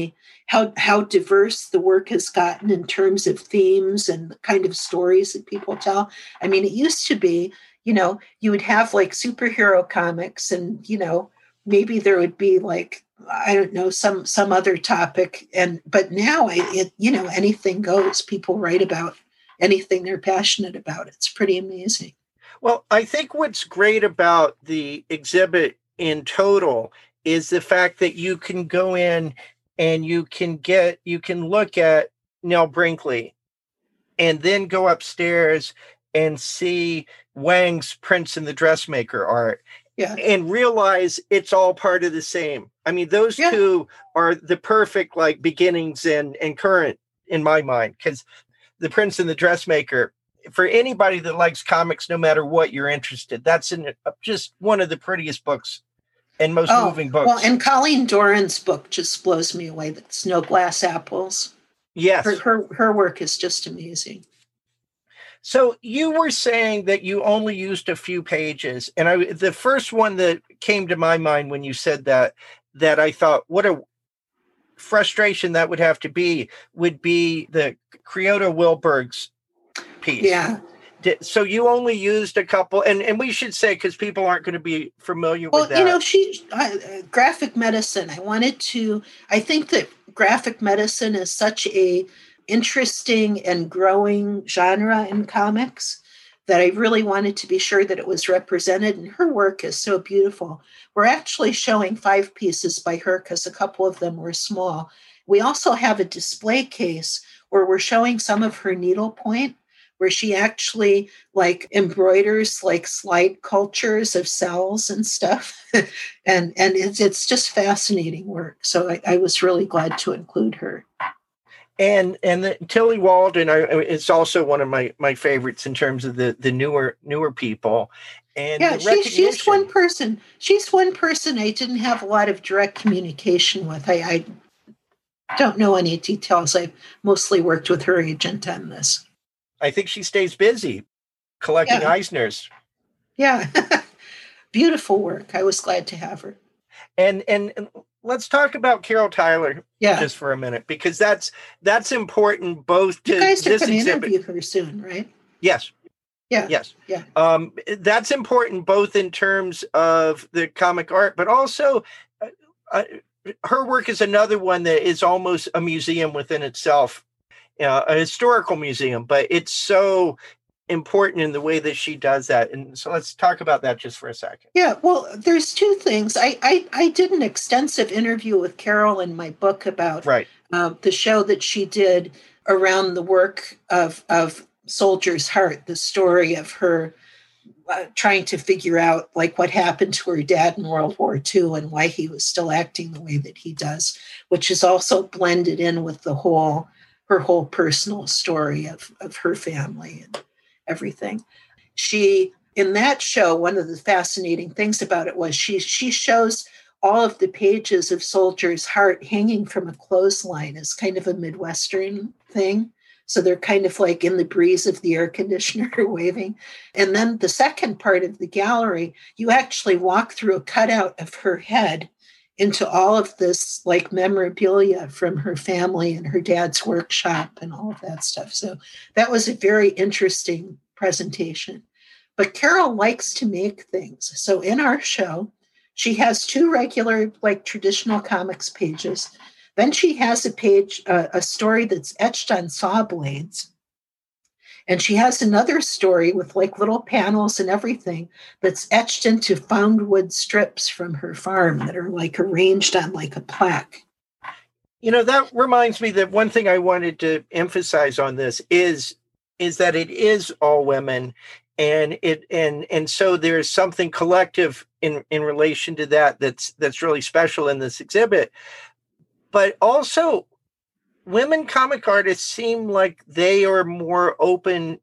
how how diverse the work has gotten in terms of themes and the kind of stories that people tell. I mean, it used to be, you know, you would have like superhero comics, and you know, maybe there would be like, I don't know, some some other topic, and but now it, it you know, anything goes. People write about anything they're passionate about. It's pretty amazing. Well, I think what's great about the exhibit in total is the fact that you can go in and you can get, you can look at Nell Brinkley and then go upstairs and see Wang's Prince and the Dressmaker art. Yeah. And realize it's all part of the same. I mean, those yeah. two are the perfect like beginnings and, and current in my mind, because the Prince and the Dressmaker, for anybody that likes comics, no matter what you're interested, that's in just one of the prettiest books and most oh, moving books. Well, and Colleen Doran's book just blows me away. The Snow Glass Apples. Yes. Her, her, her work is just amazing. So you were saying that you only used a few pages. And I, the first one that came to my mind when you said that, that I thought, what a frustration that would have to be, would be the Creota Wilberg's piece. Yeah. So you only used a couple, and, and we should say, because people aren't going to be familiar well, with that. Well, you know, she uh, graphic medicine. I wanted to. I think that graphic medicine is such a interesting and growing genre in comics that I really wanted to be sure that it was represented. And her work is so beautiful. We're actually showing five pieces by her because a couple of them were small. We also have a display case where we're showing some of her needlepoint, where she actually like embroiders like slide cultures of cells and stuff. and and it's, it's just fascinating work. So I, I was really glad to include her. And and the, Tillie Walden I, is also one of my, my favorites in terms of the, the newer newer people. And yeah, she's, she's one person. She's one person I didn't have a lot of direct communication with. I, I don't know any details. I've mostly worked with her agent on this. I think she stays busy collecting yeah. Eisners. Yeah. Beautiful work. I was glad to have her. And, and and let's talk about Carol Tyler yeah. just for a minute, because that's that's important both to you guys are this going to exhibit. interview her soon, right? Yes. Yeah. Yes. Yeah. Um, that's important both in terms of the comic art, but also uh, uh, her work is another one that is almost a museum within itself. Uh, a historical museum, but it's so important in the way that she does that. And so let's talk about that just for a second. Yeah, well, there's two things. I I, I did an extensive interview with Carol in my book about right. uh, the show that she did around the work of, of Soldier's Heart, the story of her uh, trying to figure out like what happened to her dad in World War Two and why he was still acting the way that he does, which is also blended in with the whole her whole personal story of, of her family and everything. She, in that show, one of the fascinating things about it was she she shows all of the pages of Soldier's Heart hanging from a clothesline as kind of a Midwestern thing. So they're kind of like in the breeze of the air conditioner waving. And then the second part of the gallery, you actually walk through a cutout of her head into all of this like memorabilia from her family and her dad's workshop and all of that stuff. So that was a very interesting presentation. But Carol likes to make things. So in our show, she has two regular like traditional comics pages. Then she has a page, uh, a story that's etched on saw blades. And she has another story with like little panels and everything that's etched into found wood strips from her farm that are like arranged on like a plaque. You know, that reminds me that one thing I wanted to emphasize on this is, is that it is all women. And it and and so there's something collective in, in relation to that that's that's really special in this exhibit. But also, women comic artists seem like they are more open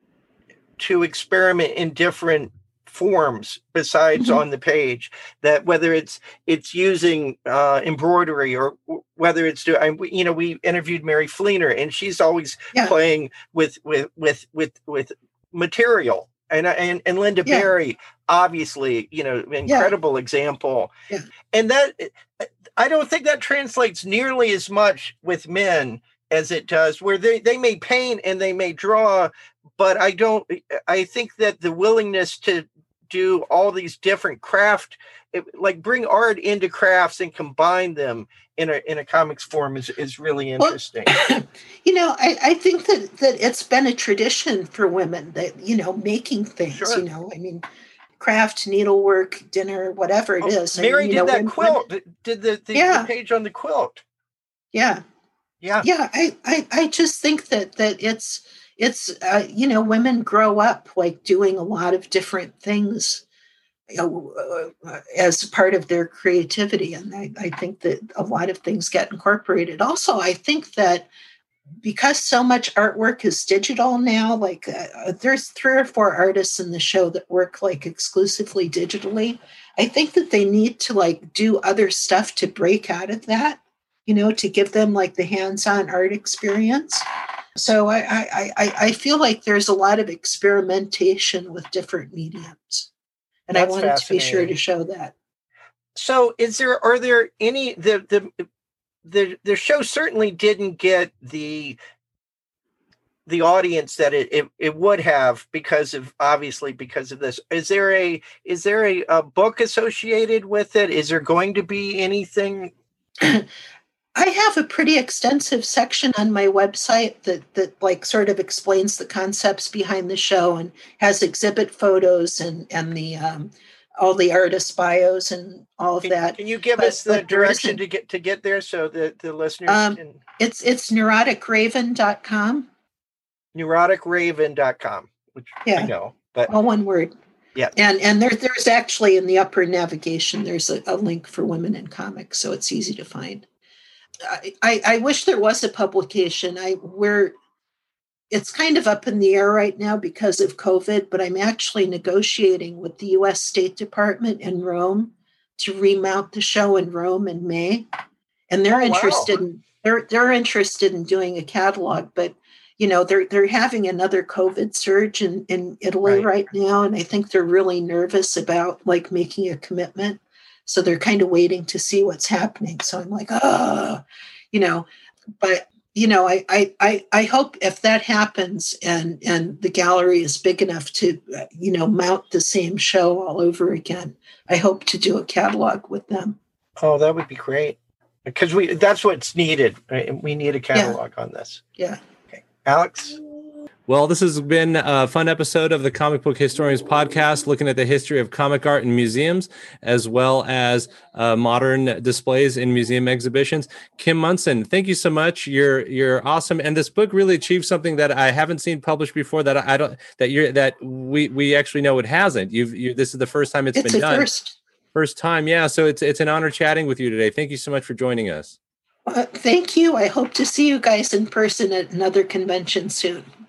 to experiment in different forms besides mm-hmm. on the page, that whether it's it's using uh, embroidery or whether it's do I, you know, we interviewed Mary Fleener and she's always yeah. playing with with with with with material And, and and Linda Yeah. Berry, obviously, you know, incredible yeah. example. Yeah. And that, I don't think that translates nearly as much with men as it does, where they, they may paint and they may draw, but I don't, I think that the willingness to do all these different craft, like bring art into crafts and combine them in a in a comics form is, is really interesting. Well, you know, I, I think that, that it's been a tradition for women that, you know, making things, sure. you know, I mean, craft, needlework, dinner, whatever it oh, is. Mary I mean, did know, that when, quilt, when, did the, the, yeah. the page on the quilt. Yeah. Yeah. Yeah. I, I, I just think that, that it's, it's, uh, you know, women grow up like doing a lot of different things, you know, uh, as part of their creativity. And I, I think that a lot of things get incorporated. Also, I think that because so much artwork is digital now, like uh, there's three or four artists in the show that work like exclusively digitally. I think that they need to like do other stuff to break out of that, you know, to give them like the hands-on art experience. So I, I, I, I feel like there's a lot of experimentation with different mediums. And That's I wanted to be sure to show that. So is there, are there any, the, the, the, the show certainly didn't get the, the audience that it, it, it would have because of, obviously because of this. Is there a, is there a, a book associated with it? Is there going to be anything? I have a pretty extensive section on my website that that like sort of explains the concepts behind the show and has exhibit photos and and the um, all the artist bios and all of can, that. Can you give but, us the direction to get to get there so that the listeners um, can? It's it's neurotic raven dot com. neurotic raven dot com, which yeah. I know, but all one word. Yeah. And and there there's actually in the upper navigation there's a, a link for Women in Comics, so it's easy to find. I, I wish there was a publication. I we're it's kind of up in the air right now because of COVID, but I'm actually negotiating with the U S State Department in Rome to remount the show in Rome in May. And they're oh, interested wow. in they're they're interested in doing a catalog, but you know, they're they're having another COVID surge in, in Italy right. right now. And I think they're really nervous about like making a commitment. So they're kind of waiting to see what's happening. So I'm like, oh, you know, but, you know, I, I, I, I hope if that happens and, and the gallery is big enough to, uh, you know, mount the same show all over again, I hope to do a catalog with them. Oh, that would be great. Because we that's what's needed. Right? We need a catalog yeah. on this. Yeah. Okay. Alex? Well, this has been a fun episode of the Comic Book Historians podcast, looking at the history of comic art in museums, as well as uh, modern displays in museum exhibitions. Kim Monson, thank you so much. You're you're awesome, and this book really achieved something that I haven't seen published before. That I don't that you're that we we actually know it hasn't. You've you, this is the first time it's, it's been done. First. First time, yeah. So it's it's an honor chatting with you today. Thank you so much for joining us. Uh, thank you. I hope to see you guys in person at another convention soon.